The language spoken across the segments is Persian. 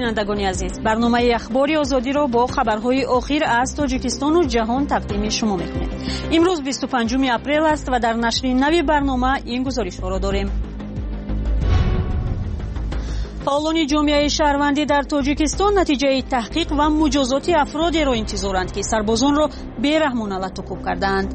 بینندگان عزیز، برنامه اخباری آزادی را با خبرهای آخر از تاجیکستان و جهان تقدیم شما می‌کنیم. امروز 25 اپریل است و در نشر نوی برنامه این گزارش‌ها را داریم. فعالان جامعه شهروندی در تاجیکستان نتیجه تحقیق و مجازات افرادی را انتظارند که سربازان را بی‌رحمانه لطوکوب کردند.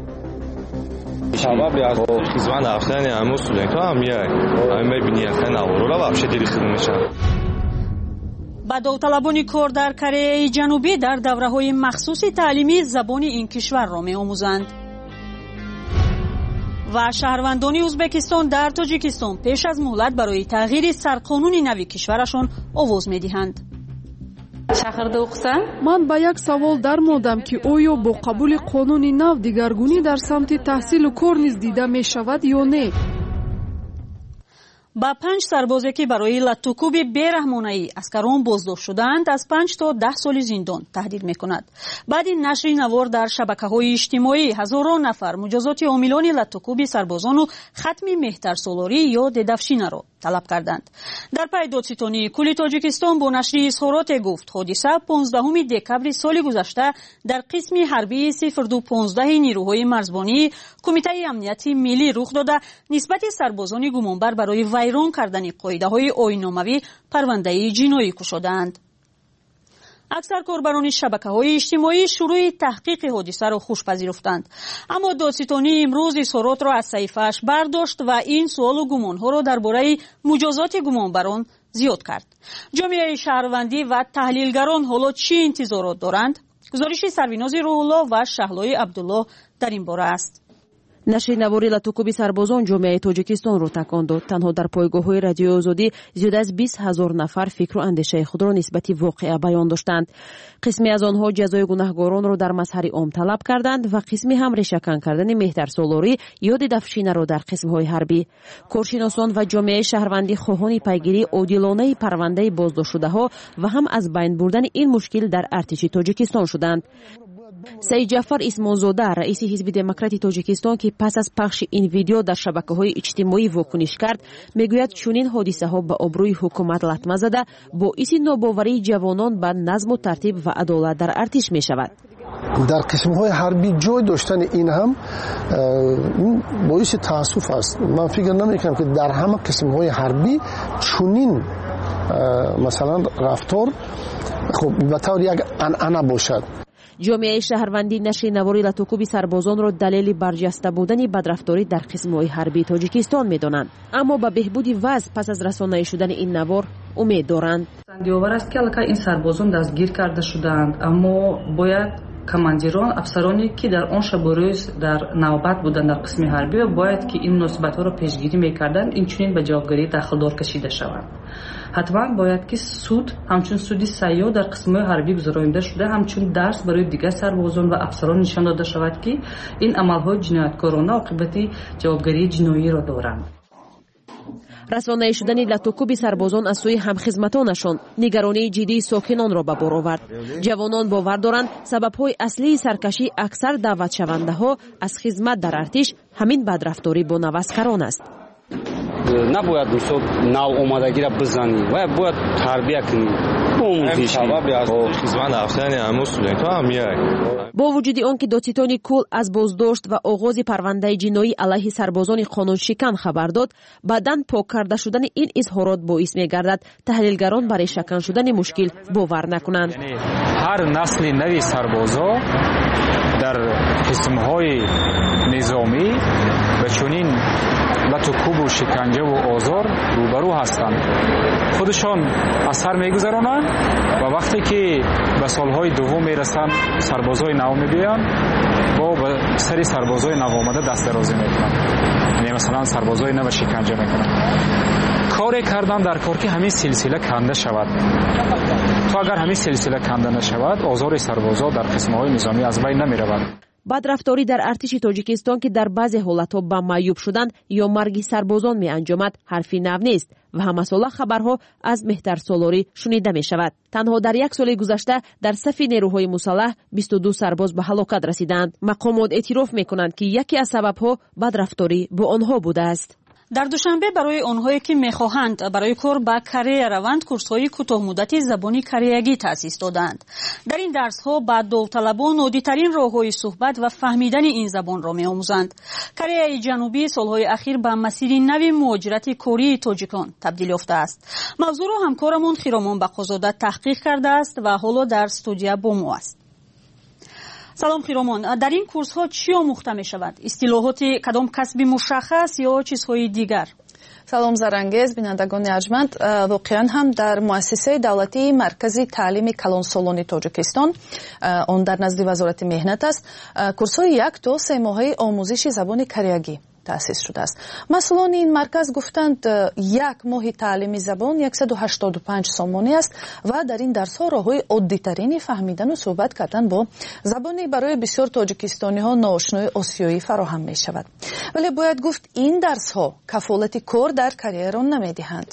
شباب از خیزوان افتادن امروز سولنکا هم میای میبینی اصلا نوارو вообще دیری خدمتشان. با داوطلبان کار در کره جنوبی در دوره‌های مخصوص تعلیمی زبان این کشور را می‌آموزند. و شهروندان ازبکستان در تاجیکستان پیش از مهلت برای تغییر سرقانون نوی کشورشان آواز می‌دهند. من با یک سوال در مودم که آیا با قبول قانون نو دیگرگونی در سمت تحصیل و کار نیز دیده می شود یا نه؟ با 5 سربازی که برای لطوکوب بی‌رحمانه‌ای عسکران بازداشت شدند از 5 تا 10 سال زندان تهدید می‌کند. بعد این نشر نوار در شبکه‌های اجتماعی هزاران نفر مجازات عاملان لطوکوب سربازان و ختم مهترسالاری یا ددفشینه را طلب کردند. در پی دادستانی کل تاجیکستان با نشر اظهارات گفت حادثه 15 دکبر سال گذشته در قسم حربی 0215 نیروهای مرزبانی کمیته امنیتی ملی رخ داده نسبت سربازان گمانبر برای ویران کردن قاعده‌های آیین‌ناموی پرونده جنایی گشودند. اکثر کاربران شبکه‌های اجتماعی شروع تحقیق حادثه را خوش پذیرفتند، اما دادستانی امروز اظهارات را از صحیفه‌اش برداشت و این سوال و گمان‌ها را درباره مجازات گمانبران زیاد کرد. جامعه شهروندی و تحلیلگران حالا چه انتظارات دارند؟ گزارش سرویناز روح‌الله و شهلای عبدالله در این باره است. نشر نواری لطوکوب سربازان جامعه تاجیکستان را تکان داد. تنها در پایگاه‌های رادیو آزادی زیاد از 20,000 نفر فکر و اندیشه خود را نسبت واقعه بیان داشتند. قسمی از آنها جزای گناهکاران را در مظهر عام طلب کردند و قسمی هم ریشه‌کن کردن مهترسالاری یا ددفشینه را در قسم‌های حربی. کارشناسان و جامعه شهروندی خواهان پیگیری عادلانه پرونده بازداشت شده‌ها و هم از بین بردن این مشکل در ارتش تاجیکستان شدند. سید جعفر اسمانزاده رئیس حزب دموکراتی تاجیکستان که پس از پخش این ویدیو در شبکه‌های اجتماعی واکنش کرد میگوید چنین حادثه‌ها به آبروی حکومت لطمه زده باعث ناباوری جوانان به نظم و ترتیب و عدالت در ارتش می‌شود. در قسم‌های حربی جای داشتن این هم باعث تأسف است. من فکر نمی‌کنم که در همه قسم‌های حربی چنین مثلا رفتار به طور یک عنعنه باشد. جامعه شهروندی نشر نواری لطوکوب سربازان را دلیل برجسته بودن بدرفتاری در قسم‌های حربی تاجیکستان می‌دانند، اما با بهبود وضع پس از رسانه‌ای شدن این نوار امید دارند. دیوار است که البته این سربازان دستگیر کرده شدند، اما باید کماندیران افسرانی که در آن شب و روز در نوبت بودند در قسم حربی و باید که این مناسبت‌ها را پیشگیری می‌کردند این چنین به جوابگیری داخلدار کشیده شوند. حتما باید که سود همچون سودی سیاه در قسم‌های حربی گذرانده شده همچون درس برای دیگر سربازان و افسران نشان داده شود که این عمل‌های جنایتکارانه عاقبت جوابگیری جنایی را دارند. رسانه‌ای شدن لطوکوب سربازان از سوی همخدمتانشان نگرانی جدی ساکنان را به بار آورد. جوانان باور دارند سبب‌های اصلی سرکشی اکثر دعوت شونده‌ها از خدمت در ارتش همین بدرفتاری با نوسکران است. نباید مثلا نو آمادگی را بزنی و باید تربیت کنی. با وجود آنکه دادستانی کل از بازداشت و آغاز پرونده جنایی علیه سربازان قانون شکن خبر داد، بعداً پاک کرده شدن این اظهارات باعث می‌گردد تحلیلگران برای شکن شدن مشکل باور نکنند. هر نسل نوی سربازا در قسم‌های نظامی و چنین لطوکوب و شکنجه و آزار روبرو هستند. خودشان از سر میگذرانند و وقتی که به سالهای دوم میرسند سربازای نو میبیان با به سری سربازای نو آمده دست درازی میکنند، یعنی مثلا سربازای نو شکنجه میکنند. کاری کردن در کار که همین سلسله کنده شود. تو اگر همین سلسله کنده نشود آزار سربازا در قسم‌های نظامی از بین نمیرود. بدرفتاری در ارتش تاجیکستان که در بعضی حالتها به معیوب شدن یا مرگ سربازان می انجامد حرفی نو نیست و همه ساله خبرها از مهترسالاری شنیده می شود. تنها در یک سال گذشته در صف نیروهای مسلح 22 سرباز به هلاکت رسیدند. مقامات اعتراف می کنند که یکی از سببها بدرفتاری با آنها بوده است. در دوشنبه برای آنهایی که می‌خواهند برای کار به کره روند کورس‌های کوتاه‌مدتی زبان کره‌ای تأسیس دادند. در این درس‌ها به داوطلبان عادی‌ترین راه‌های صحبت و فهمیدن این زبان را می‌آموزند. کره جنوبی سال‌های اخیر به مسیر نوی مهاجرت کاری تاجیکان تبدیل یافته است. موضوع را همکارمون خیرامان بقازاده تحقیق کرده است و حالا در استودیو با ما است. سلام خیرامان، در این کورس ها چی آموخته می شود؟ اصطلاحات کدام کسبی مشخص یا چیزهای دیگر؟ سلام زرангез бинандагони арҷманд, воқеан ҳам дар муассисаи давлатии маркази таълими калонсолони тоҷикистон, он дар назди вазорати меҳнат аст, курсҳои 1 то 3 моҳаи омӯзиши забони кореягӣ таъсис шудааст. масъулони ин марказ гуфтанд 1 моҳи таълими забон 185 сомонӣ аст ва дар ин дарсҳо роҳҳои оддитарини фаҳмидану суҳбат кардан бо забони барои бисёр тоҷикистониҳо ноошнои осиёӣ фароҳам мешавад. вале бояд гуфт ин дарсҳо кафолати кор дар кореяро намедиҳанд.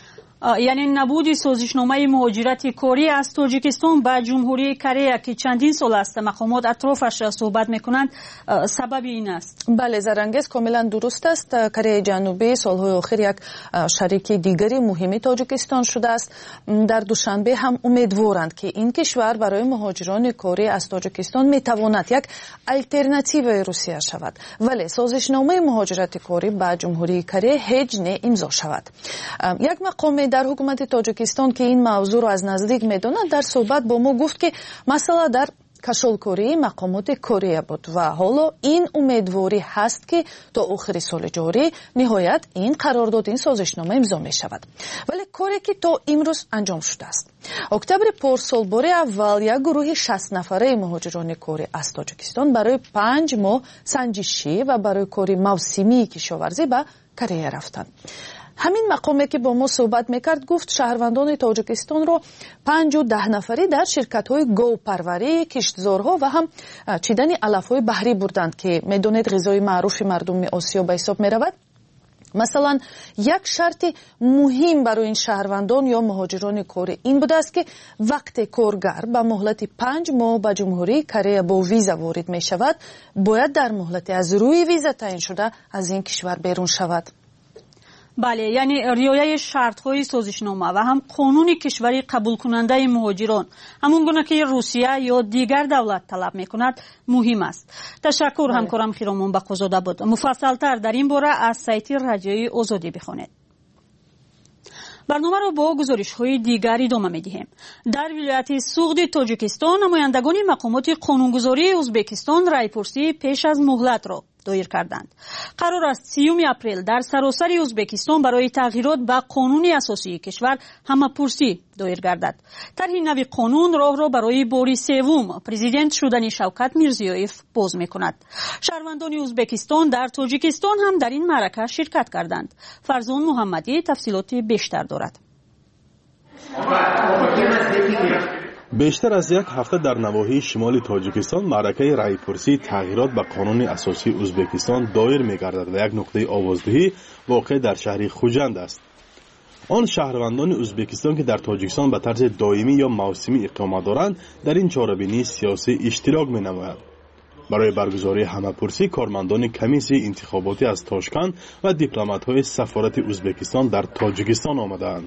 یعنی نبود سازشنامه مهاجرت کاری از تاجیکستان به جمهوری کره که چندین سال است مقامات اطرافش صحبت میکنند سبب این است. بله زرангез, کاملا درست است. کره جنوبی سالهای آخر یک شریک دیگری مهمی تاجیکستان شده است. در دوشنبه هم امیدوارند که این کشور برای مهاجران کاری از تاجیکستان میتواند یک الटरनेटिव روسیه شود. ولی سازشنامه مهاجرت کاری به جمهوری کره هیچ نه امضا شود. یک مقام در حکومت تاجیکستان که این موضوع را از نزدیک میداند در صحبت با ما گفت که مسئله در کشالکاری مقامات کره بود و حالا این امیدواری هست که تا آخر سال جاری نهایت این قرارداد این سازشنامه امضا می شود. ولی کاری که تا امروز انجام شده است. اکتبر پارسال بار اول یک گروه 60 نفره مهاجران کاری از تاجیکستان برای 5 ماه سنجشی و برای کاری موسمی کشاورزی به کره رفتند. همین مقامی که با ما صحبت میکرد گفت شهروندان تاجیکستان رو 5 و 10 نفری در شرکت‌های گاوپروری، کشتزارها و هم چیدن علف‌های بحری بردند که میدونید غذای معروف مردم آسیا به حساب میرود. مثلا یک شرط مهم برای این شهروندان یا مهاجران کاری این بوده است که وقتی کارگر به مهلت 5 ماه به جمهوری کره با ویزا وارد می شود باید در مهلت از روی ویزا تعیین شده از این کشور بیرون شود. بله، یعنی رعایت شرط‌های سازشنامه و هم قانون کشوری قبول کننده مهاجران همون گونه که روسیه یا دیگر دولت طلب میکند مهم است. تشکر همکارم خیرامان بقازاده بود. مفصل‌تر در این باره از سایت رادیوی آزادی بخوانید. برنامه را با گزارش‌های دیگری ادامه می‌دهیم. در ولایت سوغد تاجیکستان نمایندگان مقامات قانونگذاری ازبکستان رایپرسی پیش از مهلت را دایر کردند. قرار است 30 اپریل در سراسر ازبکستان برای تغییرات به قانون اساسی کشور همه‌پرسی دایر گردد. طرح نوی قانون راه را برای بار سوم پرزیدنت شدن شوکت میرزیویف باز می‌کند. شهروندان ازبکستان در تاجیکستان هم در این معرکه شرکت کردند. فرزان محمدی تفصیلات بیشتر دارد. بیشتر از یک هفته در نواحی شمال تاجیکستان معرکه رایپرسی تغییرات به قانون اساسی ازبکستان دایر می‌گردد و یک نقطه آوازدهی واقع در شهر خوجند است. آن شهروندان ازبکستان که در تاجیکستان به طرز دائمی یا موسمی اقامت دارند در این چاره‌بینی سیاسی اشتراک می‌نمایند. برای برگزاری همه‌پرسی کارمندان کمیسیون انتخاباتی از تاشکند و دیپلمات‌های سفارت ازبکستان در تاجیکستان آمدند.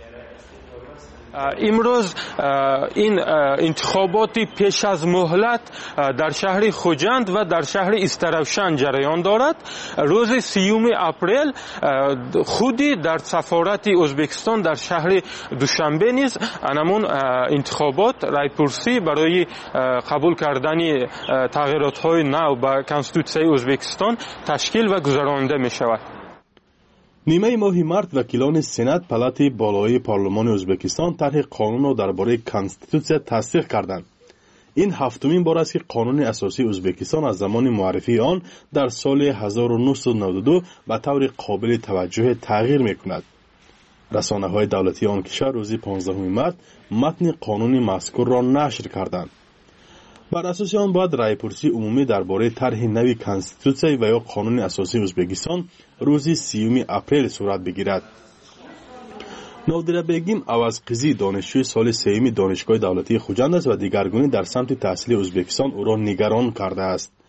امروز این انتخاباتی پیش از مهلت در شهر خوجند و در شهر استروشن جریان دارد. روز 30 اپریل خودی در سفارت ازبکستان در شهر دوشنبه نیز همون انتخابات رایپرسی برای قبول کردن تغییرات‌های نو به کنستیتوسیای ازبکستان تشکیل و گذرانده می شود. نیمه ماه مارت وکیلان سنات پالات بالای پارلمان ازبکستان طرح قانون را درباره کنستیتوسیا تصدیق کردند. این هفتمین بار است که قانون اساسی ازبکستان از زمان معرفی آن در سال 1992 به طور قابل توجه تغییر می‌کند. رسانه‌های دولتی آن کشور روز 15 مارت متن قانون مذکور را نشر کردند. بر اساس آن باید رایپرسی عمومی درباره طرح نوی کنستیتوسیا و یا قانون اساسی ازبکستان روز 30 اپریل صورت بگیرد. نادره بیگیم عوضقیزی دانشجوی سال 3 دانشگاه دولتی خوجند است و دیگرگونی در سمت تحصیل ازبکستان او را نگران کرده است.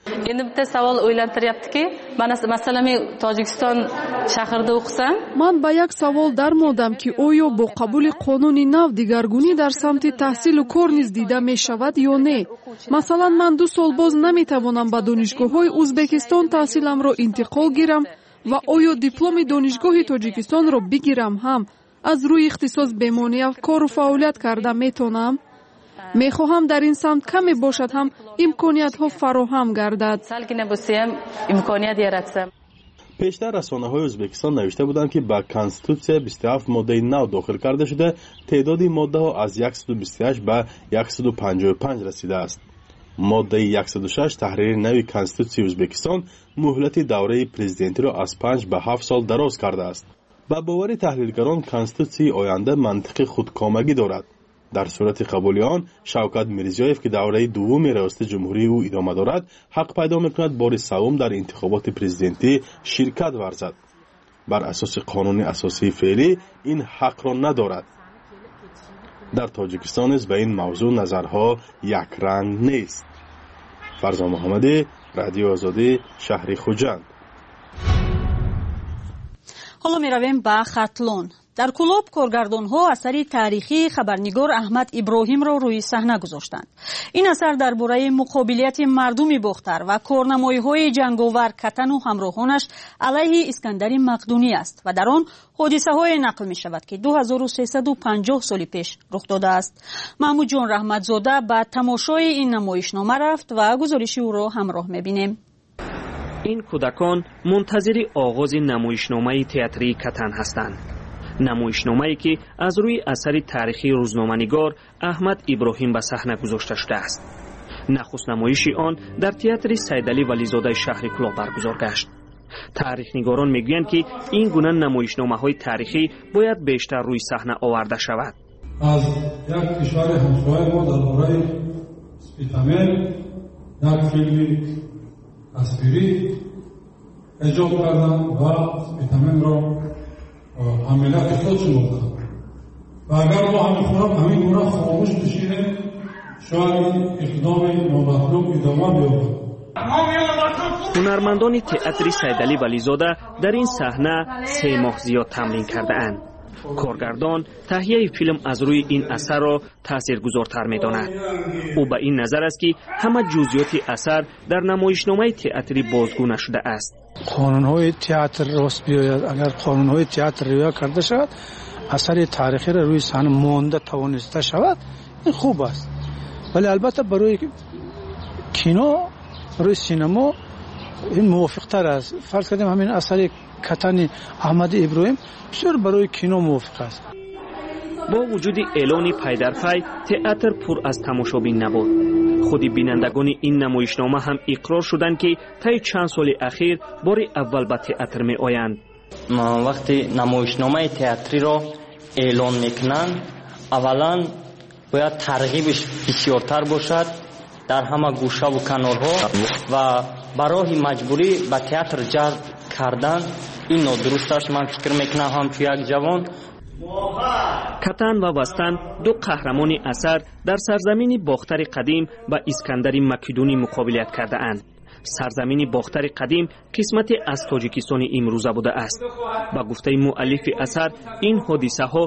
endi bitta savol o'ylantiryaptiki, mana masalan men Tojikiston shahrida o'qisam, ман ба як савол дар модам ки оё бо қабули қонуни нав дигаргунӣ дар самти таҳсилу кор низ дида мешавад ё не. Масалан, ман 2 сол боз наметавонам ба донишгоҳҳои Узбекистон таҳсиламро интиқол гирам ва оё дипломи донишгоҳи Тоҷикистонро бигирам ҳам аз рӯи ихтисос бемонеа кору фаъолият карда метонам? мехоҳам дар ин самт каме бошад ҳам имкониятҳо фароҳам гардад. салгина босем имконият яратсам. пештар расонаҳои Ӯзбекистон навишта буданд ки ба конститутсия 27 моддаи нав дохил карда шуда теъдоди моддаҳо аз 128 ба 155 расидааст. моддаи 106 таҳрири нави конститутсияи Ӯзбекистон муҳлати давраи президентиро аз 5 ба 7 сол дароз кардааст. ба бовари таҳлилгарон конститутсияи оянда мантиқи худкомагӣ дорад. дар сурати қабули он Шавкат Мирзиёев ки давраи дуввуми риёсати ҷумҳурии ӯ идома дорад, ҳақ пайдо мекунад бори савум дар интихоботи президентӣ ширкат варзад. бар асоси қонуни асосии феълӣ ин ҳақро надорад. дар Тоҷикистон низ ба ин мавзӯъ назарҳо якранг нест. Фарзон Муҳаммадӣ, Радиои Озодӣ, шаҳри Хуҷанд. ҳоло меравем ба Хатлон. дар Кӯлоб коргардонҳо асари таърихии хабарнигор Аҳмад Иброҳимро рӯи саҳна гузоштанд. ин асар дар бораи муқобилияти мардуми бохтар ва корнамоиҳои ҷанговар Катану ҳамроҳонаш алайҳи Искандари Мақдунӣ аст ва дар он ҳодисаҳое нақл мешавад ки 2350 соли пеш рух додааст. Маҳмудҷон Раҳматзода ба тамошои ин намоишнома рафт ва гузориши ӯро ҳамроҳ мебинем. ин кӯдакон мунтазири оғози намоишномаи театрии Катан ҳастанд. намоишномае ки аз рӯи асари таърихии рӯзноманигор Аҳмад Иброҳим ба саҳна гузошта шудааст. нахуст намоиши он дар театри Сайдалӣ Вализодаи шаҳри Кӯлоб баргузор гашт. таърихнигорон мегӯянд ки ин гуна намоишномаҳои таърихӣ бояд бештар рӯи саҳна оварда шавад. аз як кишвари ҳамсояи мо дар бораи Спитамел як филми тасвирӣ эҷод кардам ва Спитаменро ҳамилат ихтиёр шумохдам. ва агар мо ҳамин гуна хомӯш бишинем, шояд ин иқдоми номатлуб идома биёбад. ҳунармандони театри Сайдалӣ Вализода дар ин саҳна 3 моҳ зиёд тамрин кардаанд. коргардон таҳияи филм аз рӯи ин асарро таъсиргузортар медонад. ӯ ба ин назар аст ки ҳама ҷузъиёти асар дар намоишномаи театрӣ бозгӯ нашуда аст. қонунҳои театр рост биёяд, агар қонунҳои театр риоя карда шавад, асари таърихиро рӯи саҳна монда тавониста шавад, ин хуб аст. вале албатта барои кино, барои синемо ин мувофиқтар аст. фарз кардем ҳамин асари Катани Аҳмади Иброҳим бисёр барои кино мувофиқ аст. бо вуҷуди эълони пайдарпай театр пур аз тамошобин набуд. худи бинандагони ин намоишнома ҳам иқрор шуданд ки таи чанд соли ахир бори аввал ба театр меоянд. вақте намоишномаи театриро эълон мекунанд, аввалан бояд тарғибиш бисёртар бошад дар ҳама гӯшаву канорҳо ва ба роҳи маҷбурӣ ба театр ҷалб кардан ин нодуруст аст. ман фикр мекунам ҳамчун як ҷавон. Катан ва Вастан ду қаҳрамони асар дар сарзамини бохтари қадим ба Искандари Македунӣ муқобилият кардаанд. сарзамини бохтари қадим қисмате аз Тоҷикистони имрӯза будааст. ба гуфтаи муаллифи асар ин ҳодисаҳо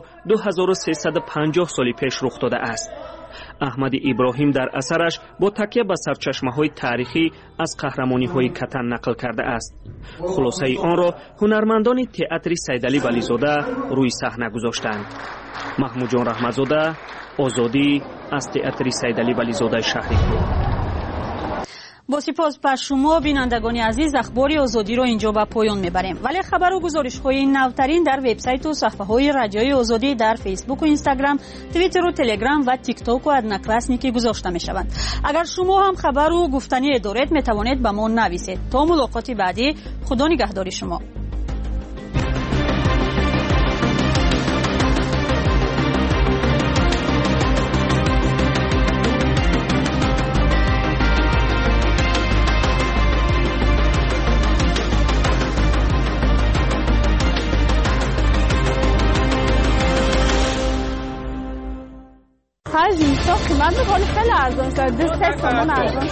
2350 соли пеш рух додааст. Аҳмади Иброҳим дар асараш бо такя ба сарчашмаҳои таърихӣ аз қаҳрамониҳои Катан нақл кардааст. хулосаи онро ҳунармандони театри Сайдалӣ Вализода рӯи саҳна гузоштанд. Маҳмудҷон Раҳматзода, Озодӣ, аз театри Сайдалӣ Вализодаи шаҳри Кӯлоб. با سپاس به شما بینندگان عزیز اخبار آزادی را اینجا به پایان میبریم. ولی خبر و گزارش های نوترین در وبسایت و صفحه های رادیوی آزادی در فیسبوک و اینستاگرام، توییتر و تلگرام و تیک تاک و ادناکلاسنیکی گذاشته میشوند. اگر شما هم خبر و گفتنی دارید میتوانید به ما نویسید. تا ملاقات بعدی، خدا نگهدار شما. هر جنسا من می‌خوام خیلی ارزان شد 3 تومن ارزان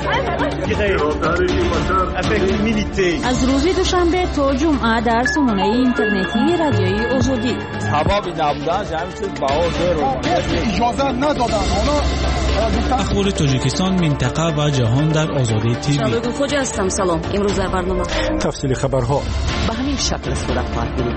از روز دوشنبه تا جمعه در سامانه اینترنتی رادیوی آزادی سبب نبودن جمع شد باور اجازه ندادن اخبار تاجیکستان، منطقه و جهان در آزادی تیوی. شالوگل خوجا هستم. سلام. امروز در برنامه تفصیل خبرها به همین شکل صورت خواهد گرفت.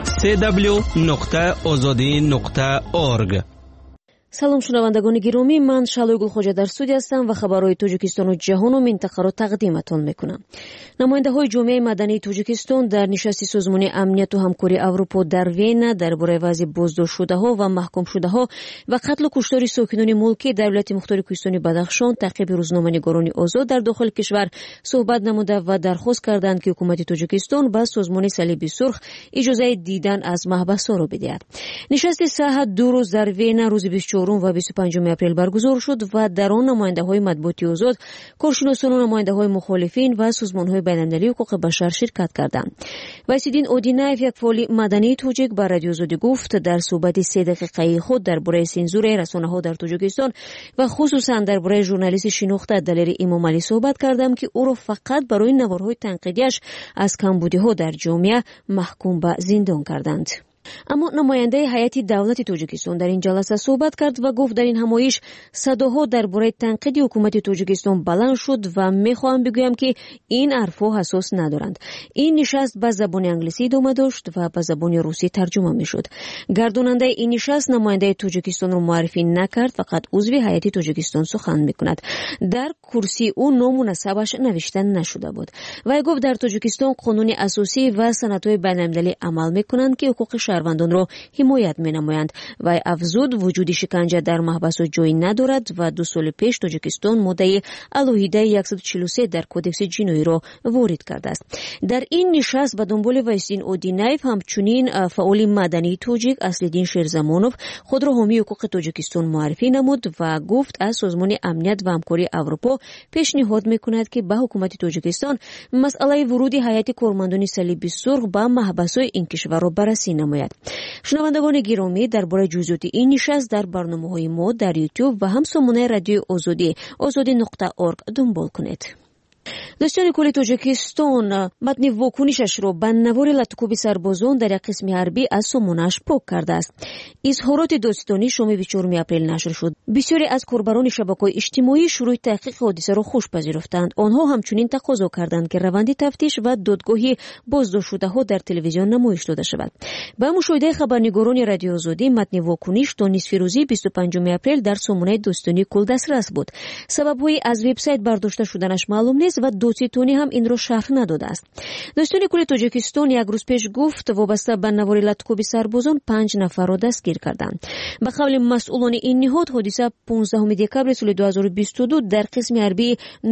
www.azadi.org. салом шунавандагони гиромӣ, ман Шалои Гулхоҷа дар студия ҳастам ва хабарҳои Тоҷикистону ҷаҳону минтақаро тақдиматон мекунам. намояндаҳои ҷомеаи мадании Тоҷикистон дар нишасти Созмони амнияту ҳамкории Аврупо дар Вена дар бораи вазъи боздоштшудаҳо ва маҳкумшудаҳо ва қатлу куштори сокинони мулкӣ дар вилояти мухтори Кӯҳистони Бадахшон таъқиби рӯзноманигорони озод дар дохили кишвар суҳбат намуда ва дархост карданд ки ҳукумати Тоҷикистон ба Созмони Салиби Сурх иҷозаи дидан аз маҳбасҳоро бидиҳад. нишасти саҳат 2 рӯз дар Вена рӯзи 24 ва 25 апрел баргузор шуд ва дар он намояндаҳои матбуоти озод, коршиносону намояндаҳои мухолифин ва созмонҳои байналмилалии ҳуқуқи башар ширкат карданд. Вайсиддин Одинаев, як фаъоли мадании тоҷик, ба Радиои Озодӣ гуфт дар суҳбати 3 дақиқаи худ дар бораи сензураи расонаҳо дар Тоҷикистон ва хусусан дар бораи журналисти шинохта Далери Имомалӣ суҳбат кардам, ки ӯро фақат барои наворҳои танқидиаш аз камбудиҳо дар ҷомеа маҳкум ба зиндон карданд. аммо намояндаи ҳайати давлати Тоҷикистон дар ин ҷаласа суҳбат кард ва гуфт дар ин ҳамоиш садоҳо дар бораи танқиди ҳукумати Тоҷикистон баланд шуд ва мехоҳам бигӯям, ки ин ҳарфҳо асос надоранд. ин нишаст ба забони англисӣ идома дошт ва ба забони русӣ тарҷума мешуд. гардонандаи ин нишаст намояндаи Тоҷикистонро муаррифӣ накард, фақат узви ҳайати Тоҷикистон сухан мекунад. дар курсии ӯ ному насабаш навишта нашуда буд. вай гуфт дар Тоҷикистон қонуни асосӣ ва санадҳои байналмилалӣ амал мекунанд, ки ҳуқуқи шаҳрвандонро ҳимоят менамоянд. вай афзуд, вуҷуди шиканҷа дар маҳбасҳо ҷой надорад ва 2 соли пеш Тоҷикистон моддаи алоҳидаи 143 дар кодекси ҷиноиро ворид кардааст. дар ин нишаст ба дунболи Вайсиддин Одинаев ҳамчунин фаъоли мадании тоҷик Аслиддин Шерзамонов худро ҳомии ҳуқуқи Тоҷикистон муаррифӣ намуд ва гуфт аз Созмони амният ва ҳамкории Аврупо пешниҳод мекунад, ки ба ҳукумати Тоҷикистон масъалаи вуруди ҳайати кормандони Салиби Сурх ба маҳбасҳои ин кишварро баррасӣ намояд. шунавандагони гиромӣ, дар бораи ҷузъиёти ин нишаст дар барномаҳои мо дар YouTube ва ҳам сомонаи Радиои Озодӣ ozodi.org дунбол кунед. дӯстони кӯли Тоҷикистон матни вокунишашро ба навори латукуби сарбозон дар як қисми ҳарбӣ аз сомонааш пок кардааст. изҳороти достонӣ шоми 24 апрел нашр шуд. бисёре аз корбарони шабакаҳои иҷтимоӣ шурӯъи таҳқиқи ҳодисаро хуш пазируфтанд. онҳо ҳамчунин тақозо карданд, ки раванди тафтиш ва додгоҳи боздоштшудаҳо дар телевизион намоиш дода шавад. ба мушоҳидаи хабарнигорони Радиои Озодӣ, матни вокуниш то нисфи рӯзи 25 апрел дар сомонаи дӯстонии кӯл дастрас буд. сабабҳои аз вебсайт бардошта шуданаш маълум нест ва додситонӣ ҳам инро шарҳ надодааст. дӯстони кӯли Тоҷикистон як рӯз пеш гуфт, вобаста ба навори латукуби сарбозон 5 нафарро дастгир карданд. ба қавли масъулони ин ниҳод, ҳодиса 15 декабри соли 2022 дар қисми ҳарбии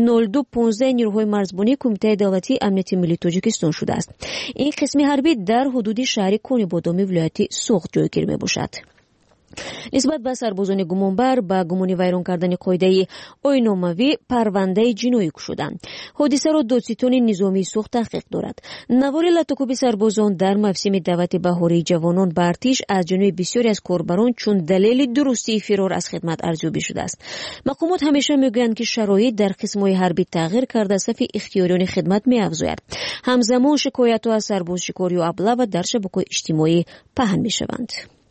0215 нирӯҳои марзбонии Кумитаи давлатии амнияти миллии Тоҷикистон шудааст. ин қисми ҳарбӣ дар ҳудуди шаҳри Конибодоми вилояти Суғд ҷойгир мебошад. нисбат ба сарбозони гумонбар ба гумони вайрон кардани қоидаи ойномавӣ парвандаи ҷиноӣ кушоданд. ҳодисаро додситони низомии Суғд таҳқиқ дорад. навори латукуби сарбозон дар мавсими даъвати баҳории ҷавонон ба артиш аз ҷониби бисёре аз корбарон чун далели дурустии фирор аз хидмат арзёбӣ шудааст. мақомот ҳамеша мегӯянд, ки шароит дар қисмҳои ҳарбӣ тағйир карда сафи ихтиёриёни хидмат меафзояд. ҳамзамон шикоятҳо аз сарбозшикорию аблава дар шабакаҳои иҷтимоӣ паҳн мешаванд.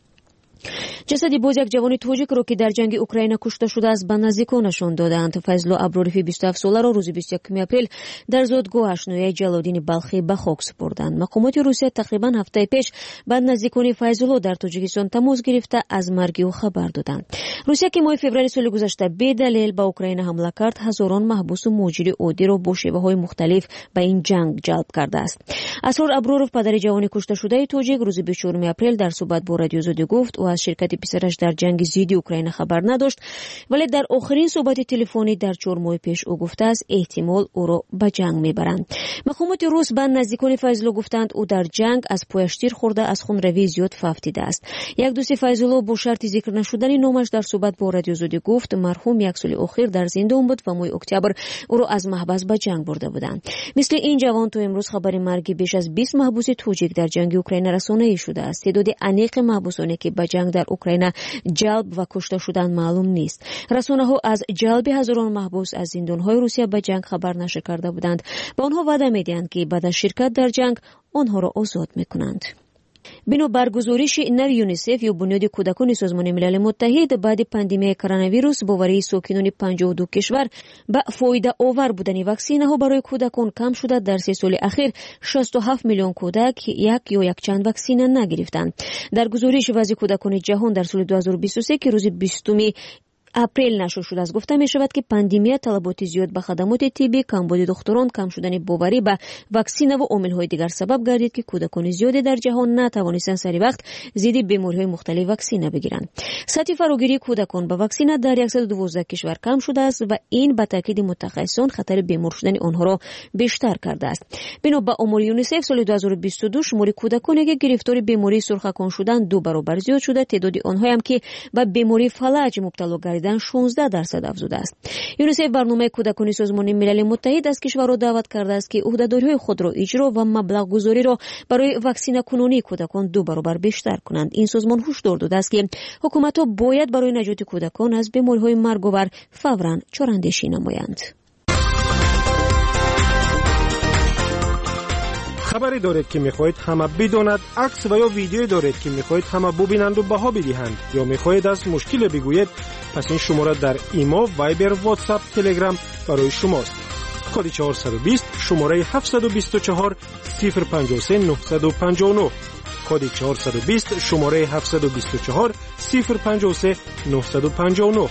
ҷасади боз як ҷавони тоҷикро, ки дар ҷанги Украина кушта шудааст, ба наздиконашон доданд. Файзло Аброрифи 27 соларо рӯзи 21 апрел дар зодгоҳаш ноҳияи Ҷалолиддини Балхӣ ба хок супурданд. мақомоти Русия тақрибан ҳафтаи пеш ба наздикони Файзулло дар Тоҷикистон тамос гирифта аз марги ӯ хабар доданд. Русия, ки моҳи феврали соли гузашта бедалел ба Украина ҳамла кард, ҳазорон маҳбусу муҳоҷири оддиро бо шеваҳои мухталиф ба ин ҷанг ҷалб кардааст. Асрор Аброров, падари ҷавони кушташудаи тоҷик, рӯзи 24 апрел дар суҳбат бо Радиои Озодӣ гуфт, ӯ аз ширкати писараш дар ҷанги зидди Украина хабар надошт, вале дар охирин суҳбати телефонӣ дар 4 моҳи пеш ӯ гуфтааст, эҳтимол ӯро ба ҷанг мебаранд. мақомоти рус ба наздикони Файзулло гуфтанд, ӯ дар ҷанг аз пояш тир хӯрда аз хунравии зиёд фавтидааст. як дӯсти Файзулло бо шарти зикр нашудани номаш дар суҳбат бо Радиои Озодӣ гуфт, марҳум як соли охир дар зиндон буд ва моҳи октябр ӯро аз маҳбас ба ҷанг бурда буданд. мисли ин ҷавон то имрӯз хабари марги беш аз 20 маҳбуси тоҷик дар ҷанги Украина расонаӣ шудааст. теъдоди аниқи маҳбусоне, ки ба ҷанг جنگ در اوکراین جلب و کشته شدن معلوم نیست. رسانه‌ها از جلب هزاران محبوس از زندان‌های روسیه به جنگ خبر نشر کرده بودند. به آنها وعده می‌دهند که بعد از شرکت در جنگ آنها را آزاد می‌کنند. بنابر گزارش نو یونیسف یا بنیاد کودکان سازمان ملل متحد، بعد پاندمی کرونا ویروس باوری ساکنان 52 کشور به فایده آور بودن واکسینه ها برای کودکان کم شده. در 3 سال اخیر 67 میلیون کودک یک یا یک چند واکسینه نگرفتند. در گزارش وضع کودکان جهان در سال 2023 که روز 20 اپریل نشر شده است گفته می شود که پاندمی طلبات زیاد به خدمات طبی، کمبود دختران، کم شدن باوری به واکسینه و عامل‌های دیگر سبب گردید که کودکان زیادی در جهان نتوانستند سری وقت ضد بیماری‌های مختلف واکسینه بگیرند. سطح فراگیری کودکان به واکسینه در 112 کشور کم شده است و این به تاکید متخصصان خطر بیمار شدن آنها را بیشتر کرده است. بنا به آمار یونیسف سال 2022 شمار کودکانی که گرفتار بیماری سرخکان شدند 2 برابر زیاد شده. تعداد آنها هم که به بیماری فلج مبتلا گردیدند 16% افزوده است. یونیسف برنامه کودکان سازمان ملل متحد از کشورها دعوت کرده است که عهدهداری‌های خود را اجرا و مبلغ گذاری را برای واکسینه کنونی کودکان 2 برابر بیشتر کنند. این سازمان هشدار داده است که حکومت‌ها باید برای نجات کودکان از بیماری‌های مرگ‌آور فوراً چاره‌اندیشی نمایند. خبری دارید که میخواهید همه بداند، عکس و یا ویدیویی دارید که میخواهید همه ببینند و بها بدهند، یا میخواهید از مشکل بگویید، پس این شماره در ایما، وایبر، واتساپ، تلگرام برای شماست. کد 420 شماره 724 053 959. کد 420 شماره 724 053 959.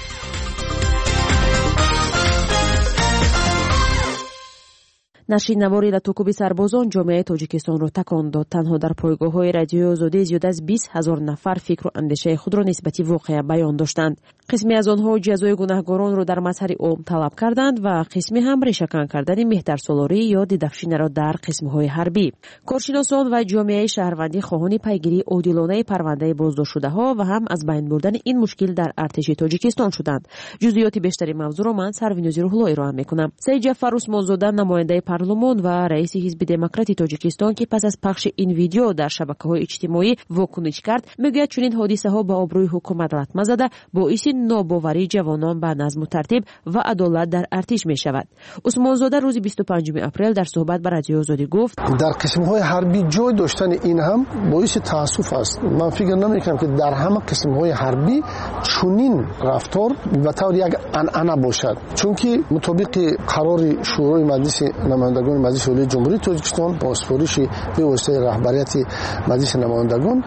نشین نواری لاتوکوبی سربازان جامعه تاجیکستان را تکان داد. تنها در پایگاه‌های رادیوی آزادی زیاد از 20,000 نفر فکر و اندیشه خود را نسبت واقعه بیان داشتند. قسمی از آنها جزای گناهکاران را در مظهر عام طلب کردند و قسمی هم ریشه‌کن کردن مهترسالاری یا دیدفشین را در قسم‌های حربی. کارشناسان و جامعه شهروندی خواهان پیگیری عادلانه پرونده بازداشت‌شده‌ها و هم از بین بردن این مشکل در ارتش تاجیکستان شدند. جزئیات بیشتری موضوع را من سروینوزی روح‌الله ارائه می‌کنم. سید جعفر عثمانزاده نماینده پارلمان و رئیس حزب دموکراتی تاجیکستان که پس از پخش این ویدیو در شبکه‌های اجتماعی واکنش کرد، میگوید چنین حادثه‌ها با آبروی حکومت لطمه زده باعث ناباوری جوانان به نظم و ترتیب و عدالت در ارتش می‌شود. عثمانزاده روز 25 اپریل در صحبت با رادیو آزادی گفت: در قسم‌های حربی جای داشتن این هم باعث تأسف است. من فکر نمی‌کنم که در همه قسم‌های حربی چنین رفتار به طور یک عنعنه باشد، چون که مطابق قرار شورای مجلس نمایندگان مجلس عالی جمهوری تاجیکستان با سفارش به واسطه رهبریت مجلس نمایندگان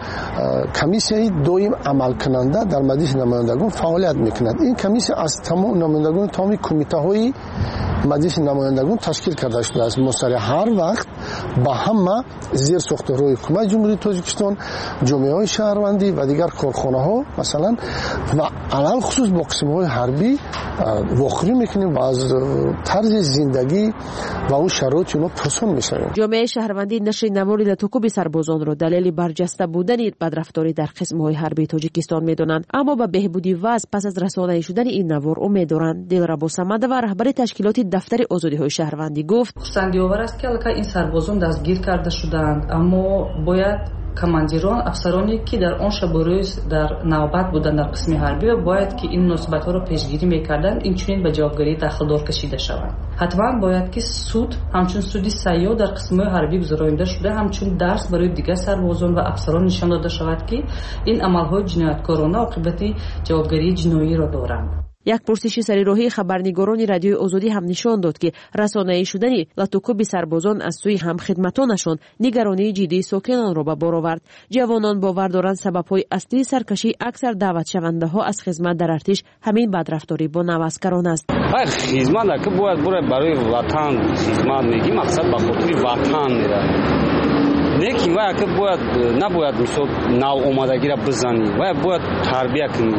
کمیسیه دائم عمل کننده در مجلس نمایندگان فعالیت میکند. این کمیسیه از تمام نمایندگان تمام کمیته مجلس نمایندگان تشکیل کرده شده است. مصر هر وقت با همه زیر ساختارهای حکومت جمهوری تاجیکستان، جامعه های شهروندی و دیگر کارخانه ها مثلا و علل خصوص با قسم های حربی واخری میکنیم و از طرز زندگی و او شرایط اونا پرسون میشویم. جامعه شهروندی نشر نواری لاتوکوبی سربازان را دلیل برجسته بودن بدرفتاری در قسم‌های حربی تاجیکستان میدانند، اما با بهبودی وضع پس از رسانه‌ای شدن این نوار امید دارند. دلربا صمد و رهبر تشکیلات دفتر آزادی‌های شهروندی گفت: خصوصی‌آور است که البته این سربازان دستگیر کرده شدند، اما باید کماندیران، افسرانی که در آن شب و روز در نوبت بودند در قسم حربی و باید که این مناسبت‌ها را پیشگیری می‌کردند، این چنین به جوابگیری داخلدار کشیده شوند. حتما باید که سود همچون سودی سیاه در قسم‌های حربی گذرانده شده، همچون درس برای دیگر سربازان و افسران نشان داده شود که این عمل‌های جنایتکارانه عاقبت جوابگیری جنایی را دارند. یک پرسش سریراهی خبرنگاران رادیوی آزادی هم نشان داد که رسانه‌ای شدن لاتوکوبی سربازان از سوی هم خدمتانشان نگرانی جدی ساکنان را به بار آورد. جوانان باور دارند سبب‌های اصلی سرکشی اکثر دعوت شونده‌ها از خدمت در ارتش همین بدرفتاری با نوسکران است. خدمت که باید برای وطن خدمت میگی، مقصد به خاطر وطن میره. لیکن وای که باید نباید مثلا نو اومدگی را بزنی و باید تربیت کنی.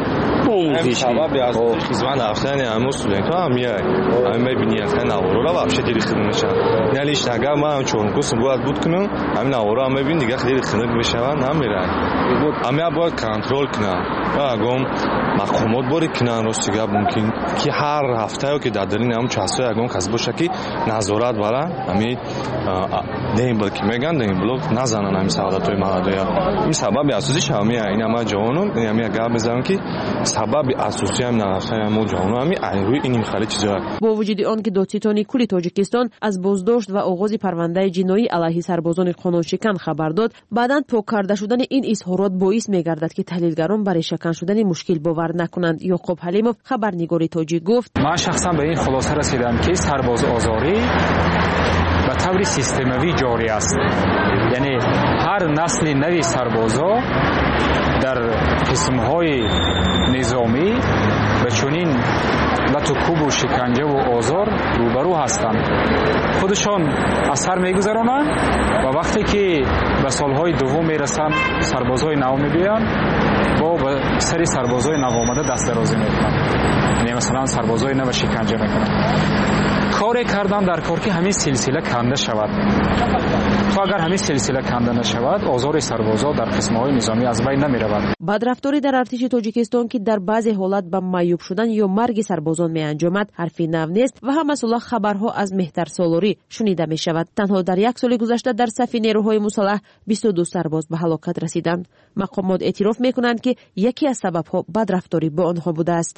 سبب از خدمت اخلاقی امروز که میای میبینی اخلاق نوارا вообще دیگه خدمتشان نلیش نگاه ما چون کوسم باید بود کنم همین نوارا میبینی دیگه خیلی خدمت میشون نمیرن اما باید کنترل کنن اگم مقامات باری کنن راستیگه ممکن که هر هفته که در درین هم چهسای اگم کس باشه که نظارت برن همین نیم بلکی میگن نیم بلوک نزنن همین سعادت‌های مردیا. این سبب اساسی همین اینا ما جوانم همین گپ بزنم که سبب اساسی هم نرفتن ما جوانم همین روی این خاله چیزا. با وجود آن که دادستانی کل تاجیکستان از بازداشت و آغاز پرونده جنایی علیه سربازان قانونشکن خبر داد، بعداً پاک کرده شدن این اظهارات باعث می‌گردد که تحلیلگران برای شکن شدن مشکل باور نکنند. یعقوب حلیموف خبرنگار تاجیک گفت: من شخصا به این خلاصه رسیدم که سرباز آزاری به طور سیستماتی جاری است. یعنی هر نسل نوی سربازا در قسم‌های نظامی و چنین لطکوب و شکنجه و آزار روبرو هستند. خودشان اثر می‌گذرانند و وقتی که به سالهای دوم میرسند سربازای نو می‌بینند با به سری سربازای نو آمده دست درازی می‌کنند. یعنی مثلا سربازای نو شکنجه می‌کنند. کاری کردن در کار که همین سلسله کنده شود. تو اگر همین سلسله کنده نشود آزار سربازا در قسم‌های نظامی از بین نمی‌رود. بدرفتاری در ارتش تاجیکستان که در بعضی حالات به معیوب شدن یا مرگ سربازان می‌انجامد حرفی نو نیست و هم مسئله خبرها از مهترسالاری شنیده می‌شود. تنها در یک سال گذشته در صف نیروهای مسلح 22 سرباز به هلاکت رسیدند. مقامات اعتراف می‌کنند که یکی از سبب‌ها بدرفتاری با آنها بوده است.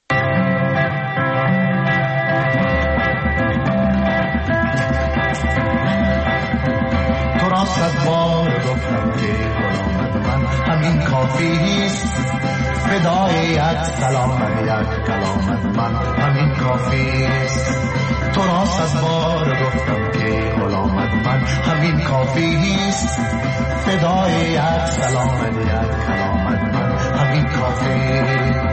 صد بار گفتم که غلامت من همین کافیست، فدای یک سلامت یک کلامت من همین کافیست. تو را صد بار گفتم که غلامت من همین کافیست، فدای یک سلامت یک کلامت من همین کافیست.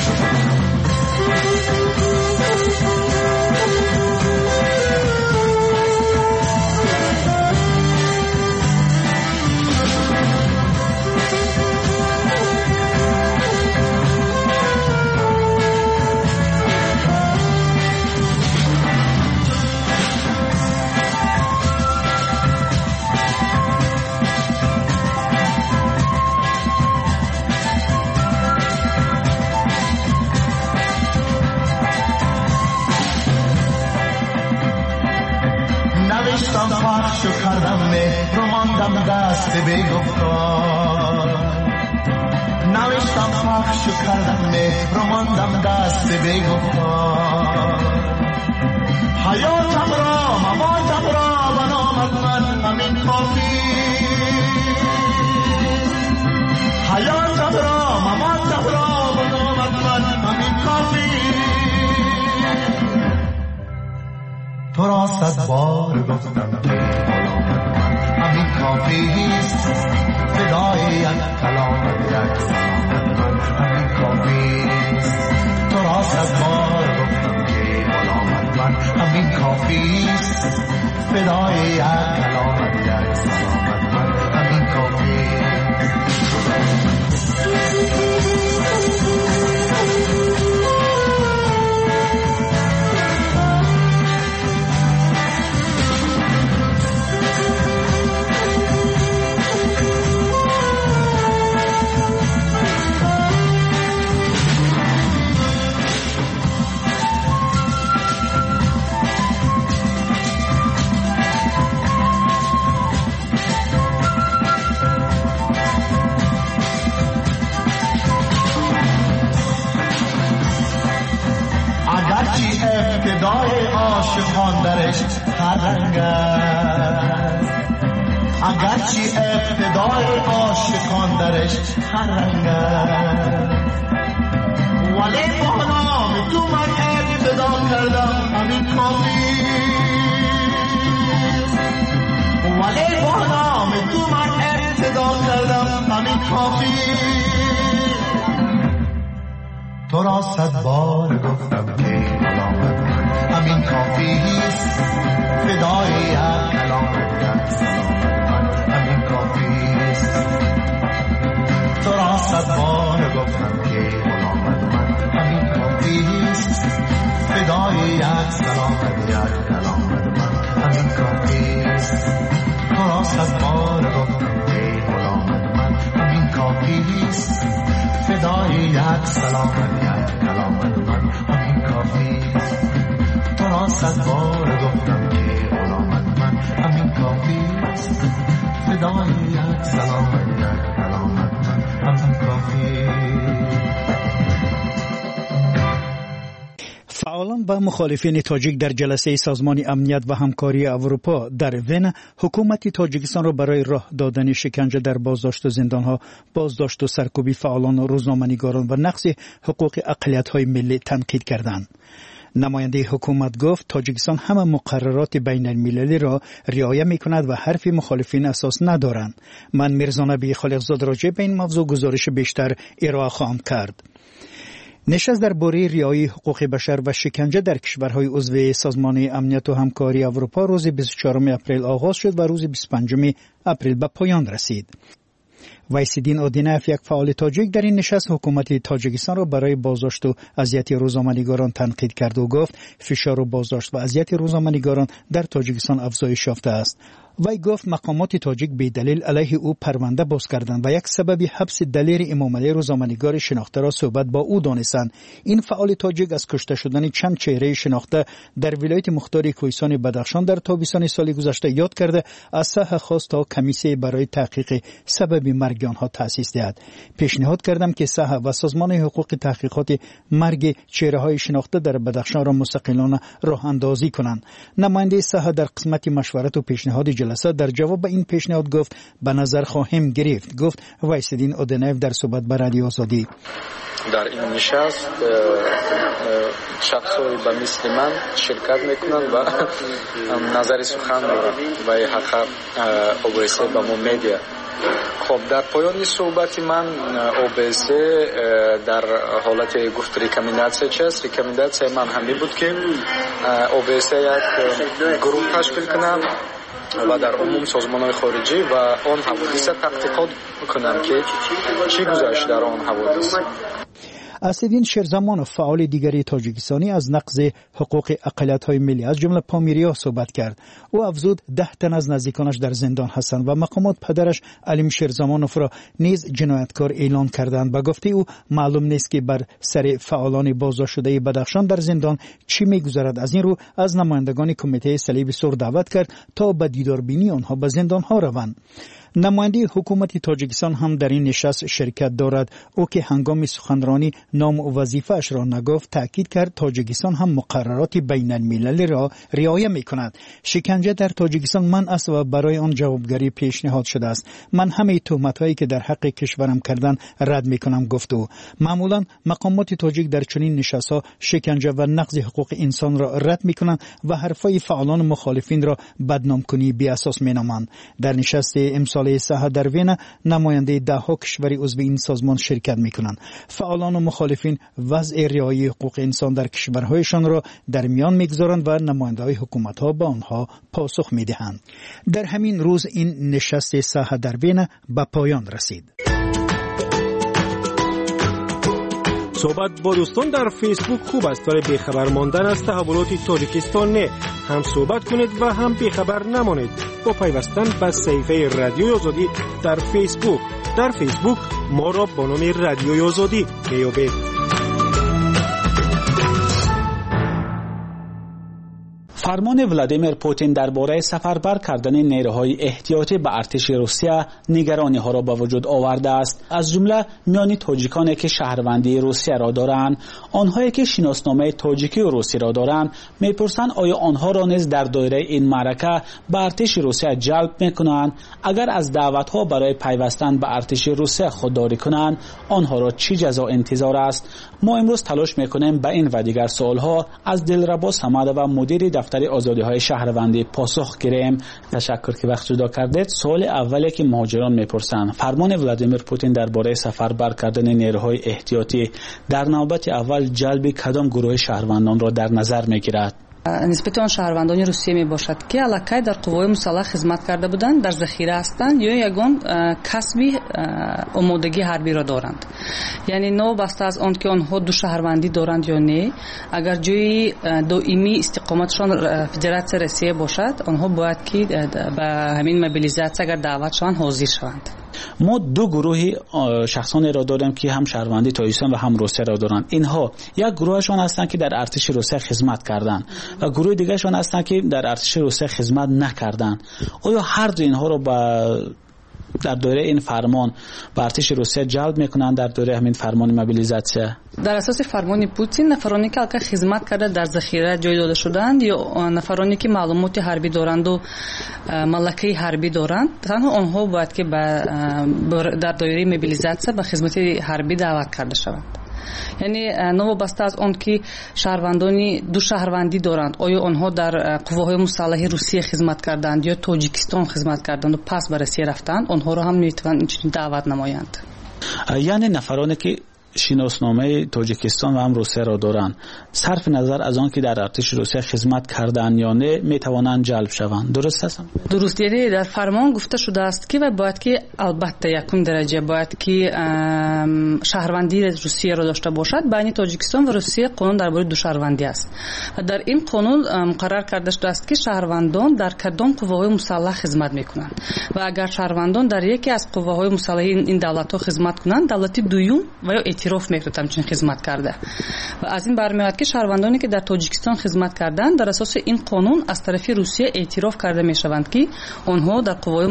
پخش کردم مهر و ماندم دست بگفتار، نوشتم پخش کردم مهر و ماندم دست بگفتار. حیاتم را مماتم را بنامد من همین کافی، حیاتم را مماتم را بنامد من همین کافی. تو را صد بار گفتم که غلامت من همین کافیست، فدای یک کلامت یک سلامت من همین کافیست. تو را صد بار گفتم که غلامت من همین کافیست، فدای یک کلامت یک سلامت من همین کافیست. ابتدای عاشقان درش هر رنگ است، اگرچه ابتدای عاشقان درش هر رنگ است، ولی با نام تو من ابتدا کردم همین کافی، ولی با نام تو من ابتدا کردم همین کافی. تو را صد بار گفتم که غلامت من همین کافیست، فدای یک کلامت یک سلامت من همین کافیست. تو را صد بار گفتم که غلامت من همین کافیست، فدای یک سلامت یک کلامت من همین کافیست. تو را صد بار گفتم که غلامت من همین کافیست، فدای یک سلامت یک کلامت من همین کافیست. تو را صد بار گفتم که غلامت من همین کافیست، فدای یک سلام در کلامت من همین کافی. فعالان و مخالفین تاجیک در جلسه سازمان امنیت و همکاری اروپا در وین حکومت تاجیکستان را برای راه دادن شکنجه در بازداشت و زندانها، بازداشت و سرکوبی فعالان و روزنامه‌نگاران و نقض حقوق اقلیت‌های ملی تنقید کردند. نماینده حکومت گفت تاجیکستان همه مقررات بین المللی را رعایت می‌کند و حرف مخالفین اساس ندارند. من میرزا نبی خالقزاد راجع به این موضوع گزارش بیشتر ارائه خواهم کرد. نشست درباره رعایت حقوق بشر و شکنجه در کشورهای عضو سازمان امنیت و همکاری اروپا روز 24 اپریل آغاز شد و روز 25 اپریل به پایان رسید. ویسیدین اودینف یک فعال تاجیک در این نشست حکومت تاجیکستان را برای بازداشت و اذیت روزنامه‌نگاران تنقید کرد و گفت فشار و بازداشت و اذیت روزنامه‌نگاران در تاجیکستان افزایش یافته است. وی گفت مقامات تاجیک به دلیل علیه او پرونده باز کردند و یک سبب حبس دلیر امامعلی روزنامه‌نگار شناخته را صحبت با او دانستند. این فعال تاجیک از کشته شدن چند چهره شناخته در ولایت مختار کوهستان بدخشان در تابستان سال گذشته یاد کرده از صحه خواست تا کمیسیه برای تحقیق سبب مرگ آنها تأسیس دهد. پیشنهاد کردم که صحه و سازمان حقوق تحقیقات مرگ چهره‌های شناخته در بدخشان را مستقلانه راه اندازی کنند. نماینده صحه در قسمت مشورت و پیشنهاد جلسه در جواب به این پیشنهاد گفت به نظر خواهیم گرفت. گفت ویسیدین اودینف در صحبت با رادیو آزادی. در این نشست شخصی به مثل من شرکت میکنند و نظر سخن دارند و حق اوبسه با مو مدیا. خب در پایان صحبت من OBS در حالت گفت ریکامنداچیا چیست؟ ریکامنداچیا من همین بود که OBS یک گروه تشکیل کنم و در عموم سازمان‌های خارجی و آن حوادث تحقیقات کنم که چی گذشت در آن حوادث. اسدین شیرزمان فعال دیگری تاجیکستانی از نقض حقوق اقلیت‌های ملی از جمله پامیریا صحبت کرد. او افزود 10 تن از نزدیکانش در زندان هستند و مقامات پدرش علیم شیرزمانوف را نیز جنایتکار اعلان کردند. به گفته او معلوم نیست که بر سر فعالان بازداشت شده بدخشان در زندان چی می‌گذرد. از این رو از نمایندگان کمیته صلیب سرخ دعوت کرد تا به دیداربینی آنها به زندان‌ها روند. نماینده حکومت تاجیکستان هم در این نشست شرکت دارد. او که هنگام سخنرانی نام و وظیفه اش را نگفت تاکید کرد تاجیکستان هم مقررات بین المللی را رعایت می‌کند. شکنجه در تاجیکستان منع است و برای آن جوابگری پیشنهاد شده است. من همه تهمت‌هایی که در حق کشورم کردن رد می‌کنم گفت او. معمولا مقامات تاجیک در چنین نشست‌ها شکنجه و نقض حقوق انسان را رد می‌کنند و حرفای فعالان مخالفین را بدنام کنی بی اساس می‌نامند. در نشست امسال صحه در وین نماینده 10 کشور عضو این سازمان شرکت می‌کنند. فعالان و مخالفین وضع رعایت حقوق انسان در کشورهایشان را در میان می‌گذارند و نماینده‌های حکومت‌ها به آنها پاسخ می‌دهند. در همین روز این نشست صحه در وین به پایان رسید. صحبت با دوستان در فیسبوک خوب است ولی بیخبر ماندن از تحولات تاجیکستان نه. هم صحبت کنید و هم بیخبر نمانید با پیوستن به صفحه رادیو آزادی در فیسبوک. در فیسبوک ما را با نام رادیو آزادی بیابید. فرمان ولادیمیر پوتین درباره سفربر کردن نیروهای احتیاطی به ارتش روسیه نگرانی ها را به وجود آورده است. از جمله میان تاجیکانی که شهروندی روسیه را دارند، آنهایی که شناسنامه تاجیکی و روسی را دارند، میپرسند آیا آنها را نیز در دایره این معرکه به ارتش روسیه جلب میکنند؟ اگر از دعوت ها برای پیوستن به ارتش روسیه خودداری کنند، آنها را چه جزا انتظار است؟ ما امروز تلاش میکنیم به این و دیگر سوال ها از دلربا صمد و مدیر دفتر آزادی‌های شهروندی پاسخ گیریم. تشکر که وقت جدا کردید. سوال اولی که مهاجران میپرسند، فرمان ولادیمیر پوتین درباره سفربر کردن نیروهای احتیاطی در نوبت اول جلب کدام گروه شهروندان را در نظر میگیرد؟ نسبت آن شهروندان روسیه می باشد که علاقه در قوای مسلح خدمت کرده بودند، در ذخیره هستند یا یگان کسبی آمادگی حربی را دارند. یعنی نو بسته از آن که آنها دو شهروندی دارند یا نه، اگر جای دائمی استقامتشان فدراسیون روسیه باشد، آنها باید که به همین موبیلیزاسیون اگر دعوت شوند حاضر شوند. ما دو گروه شخصانی را داریم که هم شهروندی تاجیکستان و هم روسیه را دارند. اینها یک گروهشان هستند که در ارتش روسیه خدمت کردند و گروه دیگرشان هستند که در ارتش روسیه خدمت نکردند. آیا هر دو اینها را به در دوره این فرمان به ارتش روسیه جلب میکنند در دوره همین فرمان موبیلیزاسیون؟ در اساس فرمان پوتین نفرانی که البته خدمت کرده در ذخیره جای داده شدند یا نفرانی که معلومات حربی دارند و ملکه حربی دارند تنها آنها باید که در دایره موبیلیزاسیون به خدمت حربی دعوت کرده شوند. یعنی نوابسته از آن که شهروندانی دو شهروندی دارند آیا آنها در قواهای مسلح روسیه خدمت کردند یا تاجیکستان خدمت کردند و پس به روسیه رفتند آنها را هم میتوانند اینچنین دعوت نمایند. یعنی نفرانی که شناسنامه تاجیکستان و هم روسیه را دارند صرف نظر از آن که در ارتش روسیه خدمت کردند یا نه میتوانند جلب شوند، درست است؟ درست. یعنی در فرمان گفته شده است که باید که البته یکم درجه باید که شهروندی روسیه را داشته باشد. بین تاجیکستان و روسیه قانون درباره دو شهروندی است و در این قانون مقرر کرده شده است که شهروندان در کدام قواهای مسلح خدمت میکنند و اگر شهروندان در یکی از قواهای مسلح این دولت‌ها خدمت کنند دولت دوم و یا اعتراف میکنه همچنین خدمت کرده و از این برمیاد که شهروندانی که در تاجیکستان خدمت کردند در اساس این قانون از طرف روسیه اعتراف کرده میشوند که آنها در قوای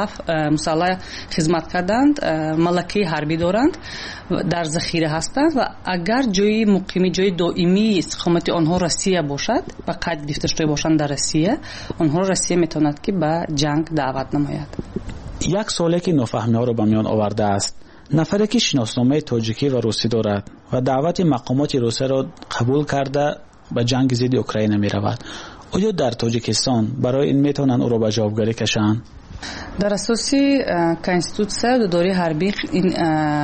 مسلح خدمت کردند، ملکه حربی دارند، در ذخیره هستند و اگر جای مقیمی جای دائمی استقامت آنها روسیه باشد و قید گرفته شده باشند در روسیه آنها روسیه میتواند که به جنگ دعوت نماید. یک سوالی که نفهمی ها رو به میان آورده است، نفری که شناسنامه تاجیکی و روسی دارد و دعوت مقامات روسیه را قبول کرده به جنگ ضد اوکراین می رود، آیا در تاجیکستان برای این میتونن او را به جوابگری کشند؟ در اساس کنستیتوسیون اداره حربی این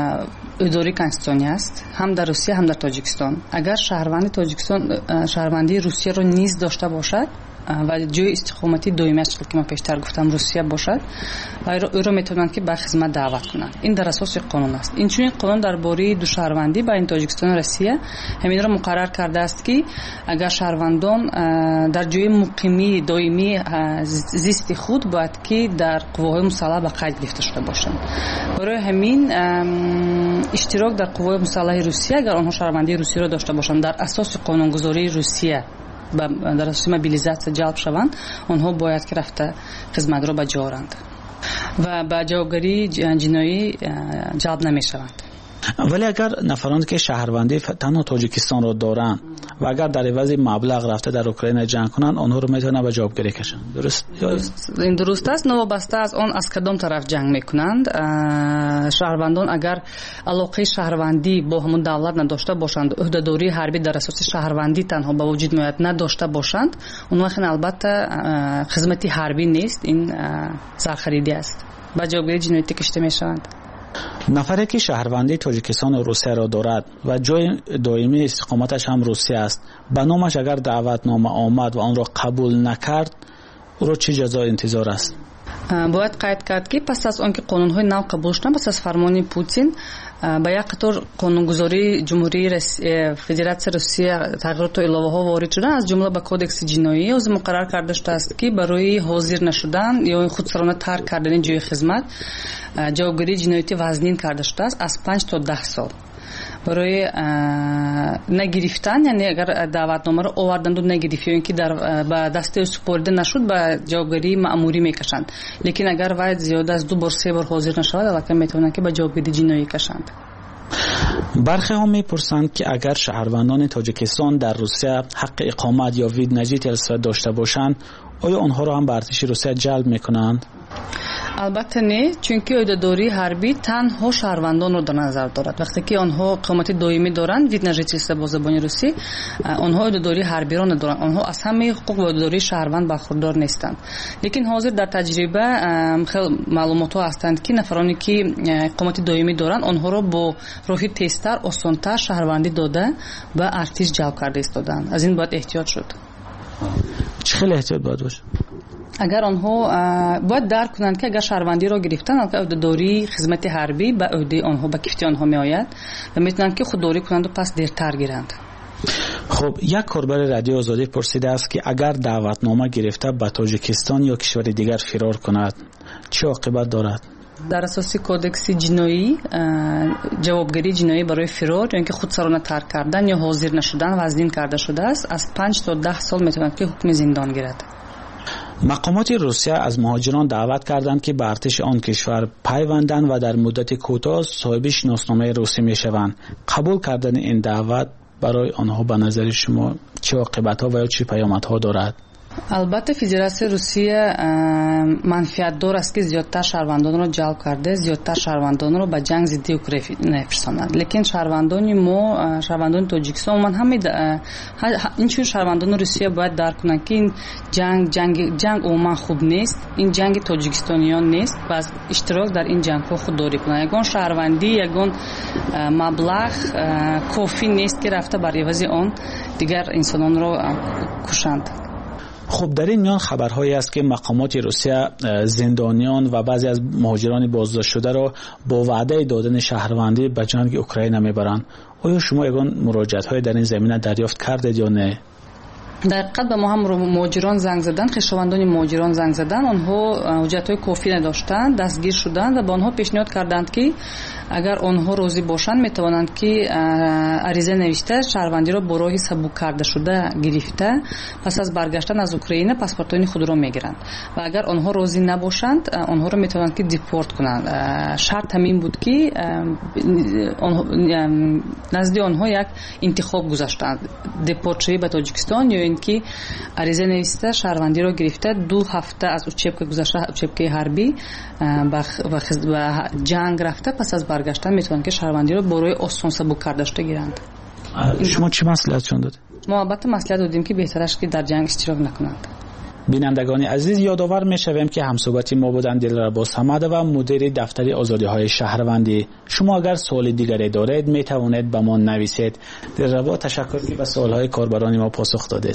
اداره کنستیتوسی است هم در روسیه هم در تاجیکستان. اگر شهروند تاجیکستان شهروندی روسیه را نیز داشته باشد و جای استقامتی دومی است که ما پیشتر گفتم روسیه باشد و او را میتونند که به خدمت دعوت کنند. این در اساس قانون است. این چون قانون درباره دو شهروندی بین تاجیکستان و روسیه همین را مقرر کرده است که اگر شهروندان در جای مقیمی دائمی زیست خود باید که در قواهای مسلح به قید گرفته شده باشند. برای همین اشتراک در قواهای مسلح روسیه اگر آنها شهروندی روسیه را داشته باشند در اساس قانونگذاری روسیه در اساس موبیلیزاسیون جلب شوند آنها باید که رفته خدمت را بجارند و به جوابگری جنایی جلب نمی شوند. ولی اگر نفرانی که شهروندی تنها تاجیکستان را دارند و اگر در عوض مبلغ رفته در اوکراین جنگ کنند آنها رو میتونن به جوابگری کشند، درست؟ این درست است. وابسته از آن از کدام طرف جنگ میکنند. شهروندان اگر علاقه شهروندی با همون دولت نداشته باشند، عهدهداری حربی در اساس شهروندی تنها به وجود میاد نداشته باشند، اون وقت البته خدمتی حربی نیست، این سرخریدی است، به جوابگری جنایی کشته میشوند. نفری که شهروندی تاجیکستان و روسیه را دارد و جای دائمی استقامتش هم روسیه است، به نامش اگر دعوتنامه آمد و آن را قبول نکرد، او را چه جزای انتظار است؟ باید قید کرد که پس از آنکه قانون‌های نو قبول شدند، پس از فرمان پوتین با یک قطار قانونگذاری جمهوری فدراسیون روسیه تغییرات و الهه‌ها وارد شدند، از جمله به کودکس جنایی از مقرر کرده شده است که برای حاضر نشدن یا خودسرانه ترک کردن جای خدمت جوابگری جنایی وزنین کرده شده است از 5 تا 10 سال. برای نگرفتن، یعنی اگر دعوتنامه رو آوردند و نگرفت یا اینکه به دست سپرده نشد به جوابگری مأموری میکشند، لیکن اگر وای زیاد از 2 بار 3 بار حاضر نشود البته میتونن که به جوابگری جنایی کشند. برخی ها میپرسند که اگر شهروندان تاجیکستان در روسیه حق اقامت یا ویدنجی تلسفت داشته باشند، آیا آنها را هم به ارتش روسیه جلب میکنند؟ البته نه، چون که عهدهداری حربی تنها شهروندان رو در نظر دارد. وقتی که آنها اقامت دائمی دارند، ویدنجی با زبان روسی، آنها عهدهداری حربی را ندارند، آنها از همه حقوق عهدهداری شهروند برخوردار نیستند. لیکن حاضر در تجربه خیلی معلومات ها هستند که نفرانی که اقامت دائمی دارند آنها را با راه تیزتر آسان‌تر شهروندی داده و ارتش جلب کرده ایستادند. از این باید احتیاط شد. چه خیلی احتیاط باید باشه؟ اگر آنها باید درک کنند که اگر شهروندی را گرفتن، عهدهداری خدمت حربی به عهده آنها به کفتی آنها می آید و میتونند که خودداری کنند و پس دیرتر گیرند. خب یک کاربر رادیو آزادی پرسیده است که اگر دعوتنامه گرفته به تاجیکستان یا کشور دیگر فرار کند چه عاقبت دارد؟ در اساس کودکس جنایی جوابگری جنایی برای فرار یا اینکه خودسرانه ترک کردن یا حاضر نشدن وزنین کرده شده است از 5 تا 10 سال میتواند که حکم زندان گیرد. مقامات روسیه از مهاجران دعوت کردند که به ارتش آن کشور پیوندند و در مدت کوتاه صاحب شناسنامه روسی میشوند. قبول کردن این دعوت برای آنها به نظر شما چه عاقبت‌ها و یا چه پیامدها دارد؟ البته فدراسیای روسیه منفعت دار است که زیادتر شهروندان را جلب کرده، زیادتر شهروندان را به جنگ ضد اوکراین نفرستاند. لیکن شهروندان ما، شهروندان تاجیکستان، من همین اینچون شهروندان روسیه باید درک کنند که این جنگ عموما خوب نیست، این جنگ تاجیکستانیان نیست و از اشتراک در این جنگ ها خودداری کنند. یگان شهروندی، یگان مبلغ کافی نیست که رفته بر عوض آن دیگر انسانان را کشند. خب در این میان خبرهایی است که مقامات روسیه زندانیان و بعضی از مهاجران بازداشت شده را با وعده دادن شهروندی به جنگ اوکراین میبرند. آیا شما یگان مراجعت‌های در این زمینه دریافت کردید یا نه؟ در حقیقت به ما هم مهاجران زنگ زدن، خویشاوندان مهاجران زنگ زدن، آنها حجت‌های کافی نداشتند، دستگیر شدند و به آنها پیشنهاد کردند که اگر آنها راضی باشند میتوانند که عریضه نوشته شهروندی را با راه سبک کرده شده گرفته پس از برگشتن از اوکراین پاسپورت‌های خود را میگیرند و اگر آنها راضی نباشند آنها را میتوانند که دیپورت کنند. شرط همین بود که نزد آنها یک انتخاب گذاشتند، دیپورت شوی به تاجیکستان یا اینکه عریضه نوشته شهروندی را گرفته 2 هفته از اوچپک گذشته، اوچپک حربی و جنگ رفته پس از برگشتن میتونن که شهروندی رو برای آسان سبک کرده شده گیرند. شما چه مصلحتشون داد؟ ما البته مصلحت دادیم که بهترش که در جنگ اشتراک نکنند. بینندگان عزیز، یادآور میشویم که همسوگاتی ما بودند دلربا صمد و مدیر دفتر آزادی‌های شهروندی. شما اگر سوال دیگری دارید میتوانید به ما نویسید. دلربا تشکر که به سوال‌های کاربران ما پاسخ دادید.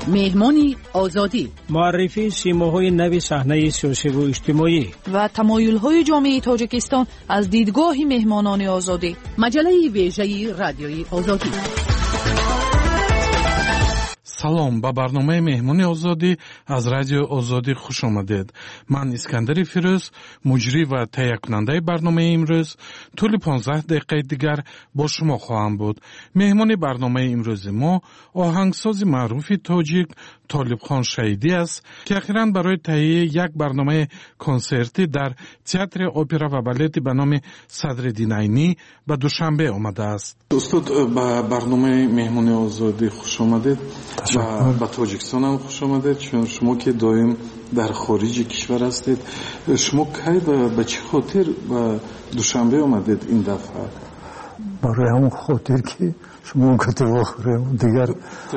مهمانی آزادی، معرفی سیماهای نوی صحنه سیاسی و اجتماعی و تمایل‌های جامعه تاجیکستان از دیدگاه مهمانان آزادی. مجله ویژه رادیوی آزادی. салом ба барномаи меҳмони озодӣ аз радиои озодӣ хуш омадед. ман искандари фирӯз, муҷрӣ ва таҳиякунандаи барномаи имрӯз тӯли 15 дақиқаи дигар бо шумо хоҳам буд. меҳмони барномаи имрӯзи мо оҳангсози маъруфи тоҷик толибхон шаҳидӣ аст, ки ахиран барои таҳияи як барномаи консертӣ дар театри опера ва балети ба номи Садриддин Айнӣ ба Душанбе омадааст. устод, ба барномаи меҳмони озодӣ хуш омадед. ба тоҷикистон ҳам хуш омадед, чун шумо ки доим дар хориҷи кишвар ҳастед. шумо кай ба чӣ хотир ба Душанбе омадед ин дафъа? барои ҳамон хотир ки шумо гуфте вохӯрем дигар.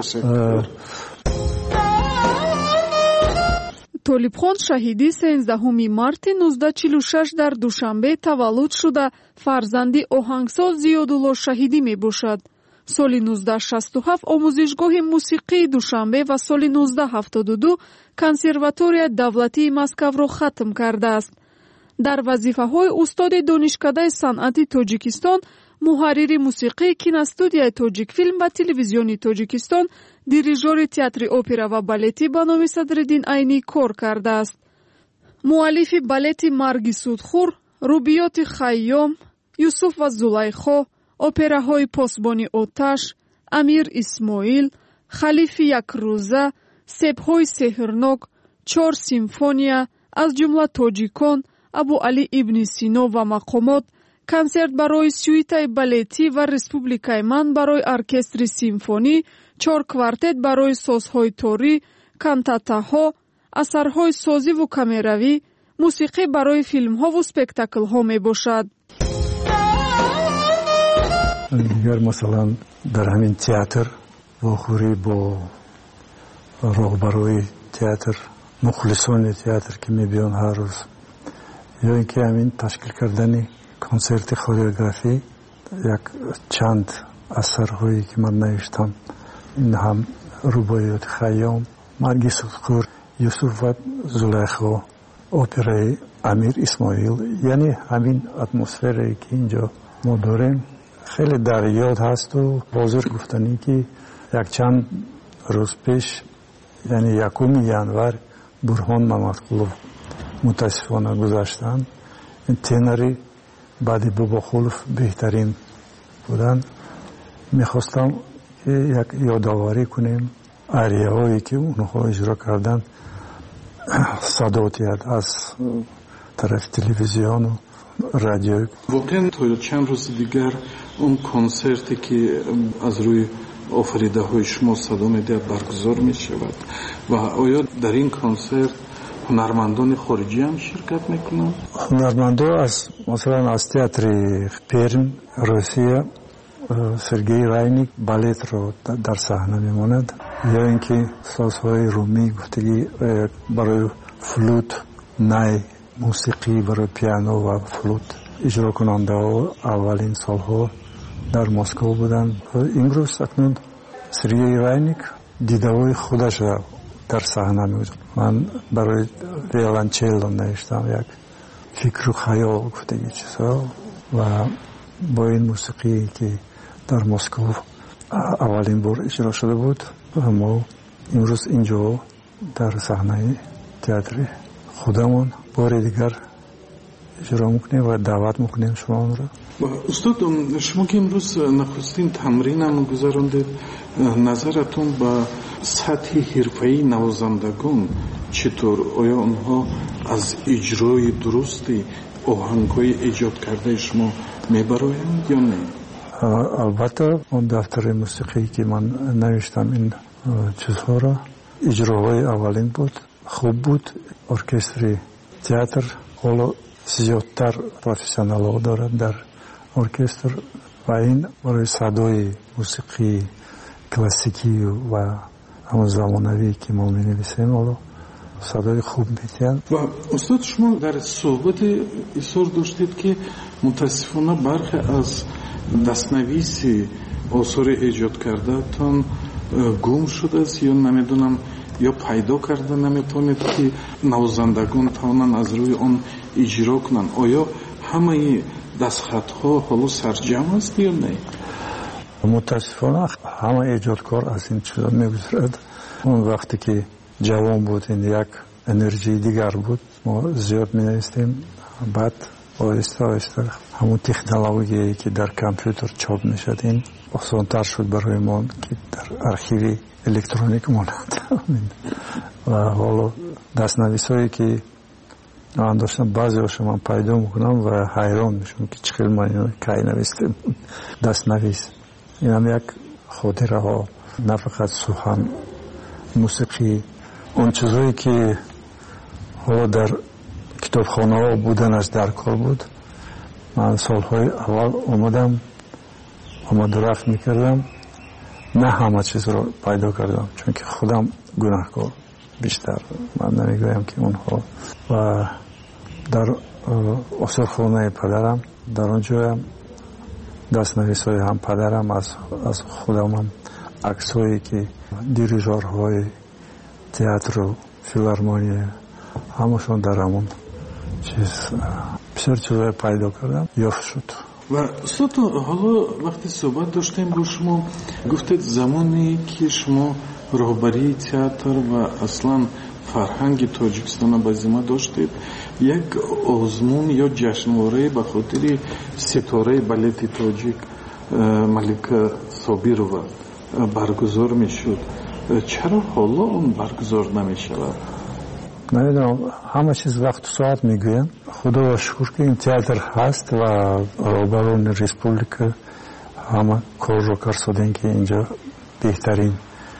толибхон шаҳидӣ 13 марти 1946 дар Душанбе таваллуд шуда фарзанди оҳангсоз Зиёдулло шаҳидӣ мебошад. соли 1967 омӯзишгоҳи мусиқии Душанбе ва соли 1972 консерваторияи давлатии Москавро хатм кардааст. дар вазифаҳои устоди донишкадаи санъати Тоҷикистон, муҳаррири мусиқии киностудияи Тоҷикфилм ва телевизиони Тоҷикистон, дирижёри театри опера ва балети ба номи Садриддин Айнӣ кор кардааст. муаллифи балети Марги Судхӯр, рубиёти Хайём, Юсуф ва Зулайхо, операҳои Посбони оташ, Амир Исмоил, Халифи Якрӯза, Себҳои сеҳрнок, 4 симфония, аз ҷумла Тоҷикон, Абу Али ибни Сино ва мақомот, консерт барои сюитаи балетӣ ва Республикаи ман барои оркестри симфонӣ, 4 квартет барои созҳои торӣ, кантатаҳо, асарҳои созиву камеравӣ, мусиқӣ барои филмҳову спектаклҳо мебошад. дигар масалан дар ҳамин театр вохӯрӣ бо роҳбарои театр, мухлисони театр ки мебиён ҳар рӯз, ё ин ки ҳамин ташкил кардани консерти хореографӣ, як чанд асарҳое ки ман навиштам, ин ҳам рубоиёти Хайём, Марги Судхӯр, Юсуф ва Зулайхо, операи Амир Исмоил, яъне ҳамин атмосферае ки инҷо мо дорем хеле дар ёд ҳасту ҳозир гуфтанӣ ки якчанд рӯз пеш, яъне 1 январ Бурҳон Мамадқулов мутаассифона гузаштанд. тенори баъди Бобохулов беҳтарин буданд. мехостам ки як ёдоварӣ кунем арияҳое ки онҳо иҷро карданд, садоти аз тарафи телевизиону радио. воқеан то чанд рӯзи дигар он консерте ки аз рӯи офаридаҳои шумо садо медиҳад баргузор мешавад ва оё дар ин консерт ҳунармандони хориҷӣ ҳам ширкат мекунанд? ҳунармандо масалан аз театри Перм, Русия, Сергей Райник балетро дар саҳна мемонад, ё ин ки созҳои румӣ гуфтагӣ барои флут, най, мусиқӣ барои пиано ва флут иҷрокунандаҳо аввалин солҳо дар Москва буданд. имрӯз акнун Сергей Райник дидаҳои худашро дар саҳна мебудад. ман барои виолончелло навиштам як фикру хаёл гуфтагӣ чизҳо ва бо ин мусиқие ки дар Москва аввалин бор иҷро шуда буд, мо имрӯз инҷо дар саҳнаи театри худамон бори дигар иҷро мекунем ва даъват мекунем шуморо. устод, шумо ки имрӯз нахустин тамринам гузарондед, назаратон ба сатҳи ҳирфаии навозандагон читор? оё онҳо аз иҷрои дурусти оҳангҳои эҷод кардаи шумо мебароянд ё не? албатта он дафтари мусиқие ки ман навиштам ин чизҳоро, иҷроҳои аввалин буд, хуб буд. оркестри театр ҳоло зиёдтар профессионалҳо дорад дар оркестр ва ин барои садои мусиқии классикӣ ва ҳамон замонавӣ ки мо менависем ҳоло садои хуб метиҳад. ва устод, шумо дар суҳбате изҳор доштед ки мутаассифона бархе аз дастнависи осори эҷод кардаатон гум шудааст ё намедонам ё пайдо карда наметавонед ки навозандагон тавонанд аз рӯи он иҷро кунанд. оё ҳамаи дастхатҳо ҳоло сарҷам аст ё не? мутаассифона ҳама эҷодкор аз ин чиза мегузарад. он вақте ки ҷавон будем як энержии дигар буд, мо зиёд менавистем, баъд оҳиста оҳиста ҳамун технологияе ки дар компютер чоп мешад ин осонтар шуд барои мо ки дар архиви электроник монад. ва ҳоло дастнависое ки ман доштам баъзеҳошо ман пайдо мекунам ва ҳайрон мешавам ки чӣ хел ман кай навистем дастнавис. инам як хотираҳо, на фақат сухан, мусиқӣ, он чизое ки ҳоло дар китобхонаҳо буданаш дар кор буд. ман солҳои аввал омаду рафт мекардам, на ҳама чизро пайдо кардам, чунки худам гунаҳкор бештар, ман намегӯям ки онҳо. ва дар осорхонаи падарам, дар он ҷоям дастнависҳои ҳам падарам, аз худамам аксҳое ки дирижёрҳои театру филармония ҳамашон дар ҳамон чиз бисёр чизҳое пайдо кардам, ёфт шуд. ва устод, ҳоло вақти суҳбат доштем бо шумо, гуфтед замоне ки шумо роҳбарии театр ва аслан фарҳанги тоҷикистона ба зимма доштед, як озмун ё ҷашнворае ба хотири ситораи балети тоҷик малика собирова баргузор мешуд. чаро ҳоло он баргузор намешавад? намедонам, ҳама чиз вақту соат мегӯям. худоро шукр ки ин театр ҳаст ва роҳбарони республика ҳама корро карсодем ки инҷо беҳтарин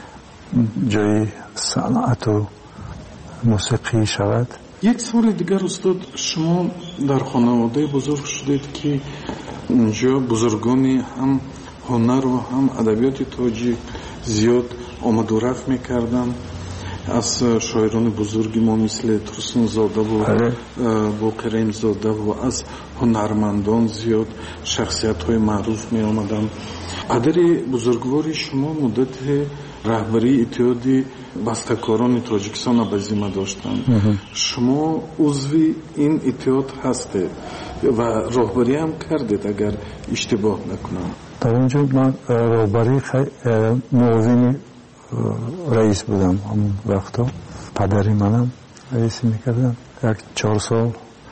ҷои санъату мусиқӣ шавад. як саволи дигар устод, шумо дар хонаводаи бузург шудед ки инҷо бузургони ҳам ҳунару ҳам адабиёти тоҷик зиёд омаду рафт мекарданд. аз шоирони бузурги мо мисли турсунзодаву боқиремзодаву аз ҳунармандон зиёд шахсиятҳои маъруф меомаданд. падари бузургвори шумо муддати раҳбарии иттиҳоди бастакорони тоҷикистона ба зимма доштанд. шумо узви ин иттиҳод ҳастед ва роҳбариам кардед, агар иштибоҳ накунам. дар он ҷо ман роҳбарии муовини раис будам. ҳамон вақто падари манам раисӣ мекардам. як 4 сол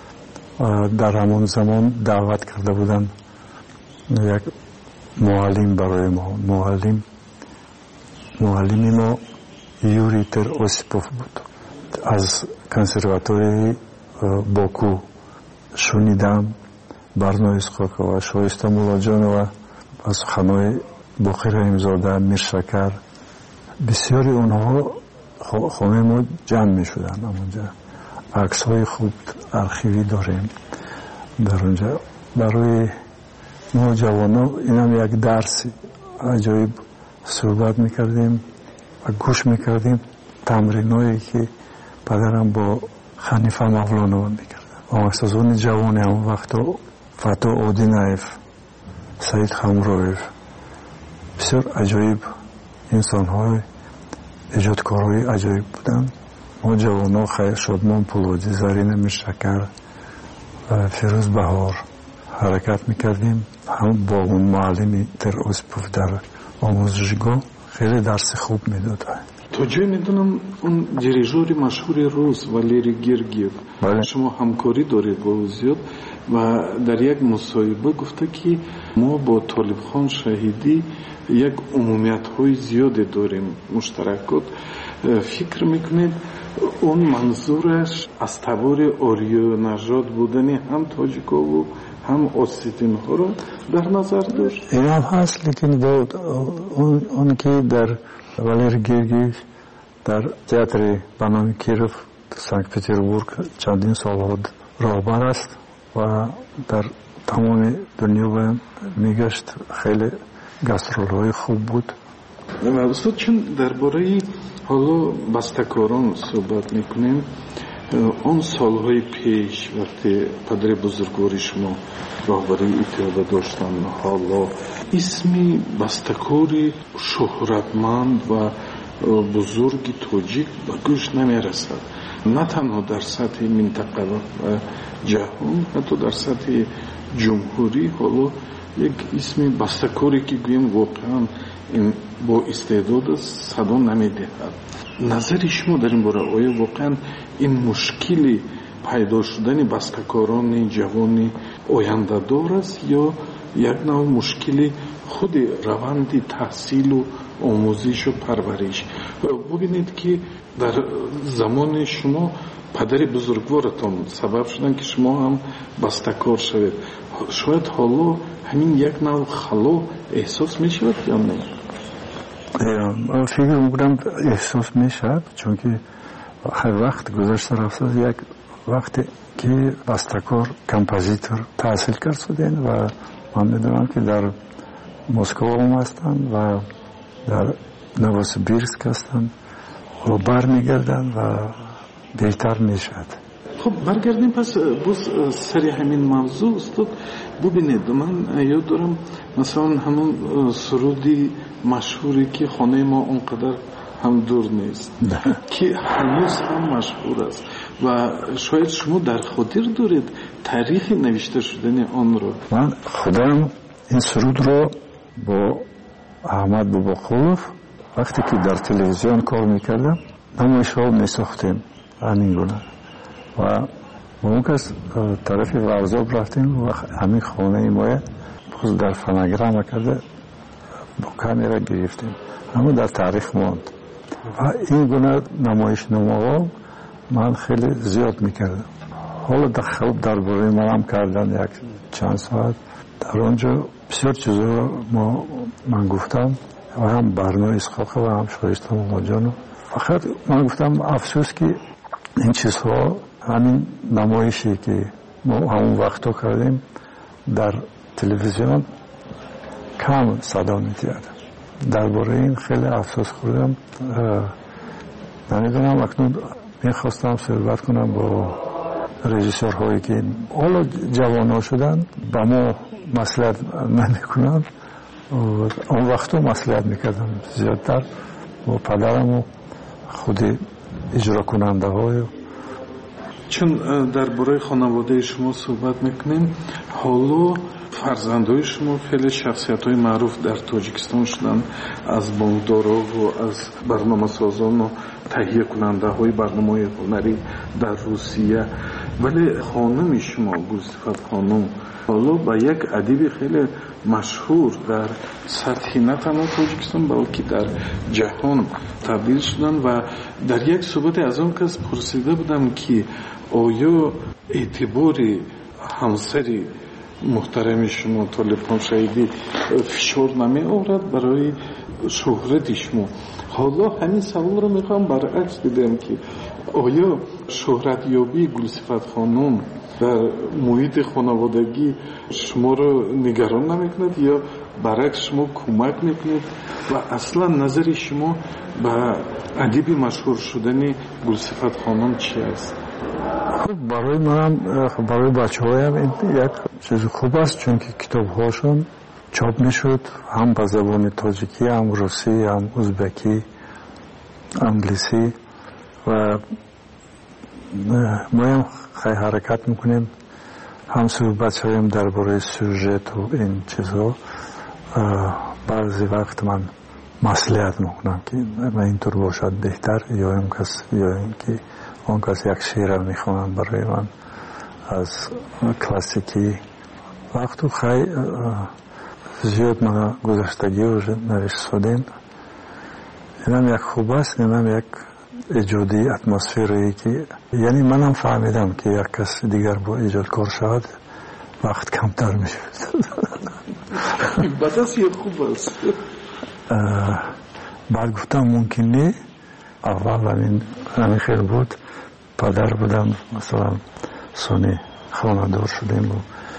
дар ҳамон замон даъват карда буданд як муаллим барои мо. муаллими мо Юрий Осипов буд. аз консерваторияи Боку шунидам Барно Исхоқова, Шоиста Муллоҷонова ва суханои Боқиремзода, Миршакар, бисёри онҳо хонаи мо ҷамъ мешуданд. ҳамонҷа аксҳои хуб архивӣ дорем дар онҷа. барои мо ҷавонон инам як дарси аҷоиб суҳбат мекардем ва гӯш мекардем тамриное ки падарам бо Ханифа Мавлонова мекардам. омӯзсозони ҷавони ҳамон вақто Фато Одинаев, Саид Хамроев, бисёр аҷоиб инсонҳои эҷодкорҳои аҷоиб буданд. мо ҷавонҳо Хайр Шодмон Пулодӣ, Зарина Миршакар ва Фирӯз Баҳор ҳаракат мекардем. ҳам бо он муаллими Осипов дар омӯзишгоҳ хеле дарси хуб медод. то ҷое медонам он дирижёри машҳури рус Валерий Гергиев, шумо ҳамкорӣ доред бо ӯ зиёд ва дар як мусоҳиба гуфта ки мо бо Толибхон Шаҳидӣ як умумиятҳои зиёде дорем муштаракот. фикр мекунед он манзураш аз табори ориёнажод будани ҳам тоҷикову ҳам осетинҳоро дар назар дошт? инам ҳаст, лекин бо он ки дар Валерий Гергиев дар театри баноми Киров Санкт-Петербург чандин солҳо роҳбар аст ва дар тамоми дунё мегашт. хеле гастролҳои хуб буд. устод, чун дар бораи ҳоло бастакорон суҳбат мекунем, اون سالهای پیش وقتی پدر بزرگواری شما راهبری اتحاد داشتن، حالا اسمی بستکاری شهرتمند و بزرگ تاجیک به گوش نمیرسد، نه تنها در سطح منطقه و جهان، حتی در سطح جمهوری. حالا یک اسم بستکاری که گویم واقعا این با استعداد صدا نمیدهد. نظر شما در این باره آیا واقعا این مشکلی پیدا شدن بستکاران جوان آینده دار است یا یک نوع مشکلی خود روند تحصیل و آموزش و پرورش؟ ببینید که در زمان شما پدر بزرگوارتان سبب شدن که شما هم بستکار شوید. شاید حالا همین یک نوع خلا احساس می شود یا نه؟ فکر میکنم احساس می شود، چون که هر وقت گذشته رفته یک وقتی که بستکار کمپوزیتور تحصیل کرد شدن و من میدونم که در مسکو هم هستن و در نووسیبیرسک هستن و برمیگردن و بهتر میشد. خب برگردیم پس باز سری همین موضوع استاد. ببینید من یاد دارم مثلا همون سرودی مشهوری که خانه ما اونقدر هم دور نیست که هنوز هم مشهور است و شاید شما در خاطر دارید تاریخ نوشته شدن آن رو. من خودم این سرود رو با احمد باباخولوف وقتی که در تلویزیون کار میکردم نمایش‌ها میساختیم همین گونه و با اون کس طرف ورزاب رفتیم و همین خانه ما باز در فناگرام کرده با کامیرا گرفتیم، اما در تاریخ ماند و این گونه نمایش نماها من خیلی زیاد میکردم. حالا دخل درباره ما هم کردن یک چند ساعت در آنجا بسیار چیزا من گفتم و هم برنامه اسحاق و هم شایسته ماجانو. فقط من گفتم افسوس که این چیزها همین نمایشی که ما همون وقتا کردیم در تلویزیون کم صدا می‌داد. درباره این خیلی افسوس خوردم. نمیدونم اکنون میخواستم صحبت کنم با رژیسورهایی که حالا جوان شدن با ما مصلحت نمیکنن، اون وقتا مصلحت میکردم زیادتر با پدرم و خود اجرا کننده های. چون درباره خانواده شما صحبت میکنیم، حالا فرزندای شما خیلی شخصیت های معروف در تاجیکستان شدن، از بانکدارا و از برنامه سازان و تهیه کننده های برنامه هنری در روسیه، ولی خانم شما گلصفت خانم حالا با یک ادیب خیلی مشهور در سطح نه تنها تاجیکستان بلکه در جهان تبدیل شدن. و در یک صحبت از اون کس پرسیده بودم که آیا اعتباری همسری محترم شما طالبان شهیدی فشار نمی آورد برای شهرت شما؟ حالا همین سوال رو میخوام برعکس بدم که آیا شهرت یابی گلصفت خانم در محیط خانوادگی شما رو نگران نمیکند یا برعکس شما کمک میکنید و اصلا نظر شما به ادیب مشهور شدن گلصفت خانم چی است؟ خب برای من برای بچه هایم این یک چیز خوب است، چون که کتاب هاشون چاپ میشد هم به زبان تاجیکی، هم روسی، هم ازبکی، انگلیسی و ما هم خیلی حرکت میکنیم. هم صحبت هایم درباره سوژت و این چیزها. بعضی وقت من مصلحت میکنم که اینطور باشد بهتر، یا این کس یا این که اون کس یک شعر میخوانم برای من از کلاسیکی. وقتی خیلی زیاد من گذشتگی رو نوشت شدیم، اینم یک خوب است، اینم یک ایجادی اتمسفری که یعنی منم فهمیدم که یک کس دیگر با ایجاد کار شد وقت کمتر میشود. بعد از یک خوب است. بعد گفتم ممکن نی. اول همین خیلی بود، پدر بودم مثلا سونی خانه دار شدیم و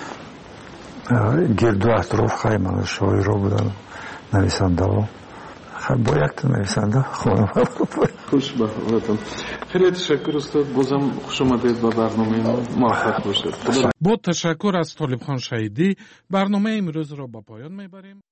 گرد و اطراف خیلی من شاعر رو بودم، نویسنده ها با یک تا نویسنده خانه خوش باشید. خیلی تشکر استاد. بازم خوش آمدید به برنامه ما. موفق باشید. با تشکر از طالب خان شهیدی برنامه امروز را به پایان میبریم.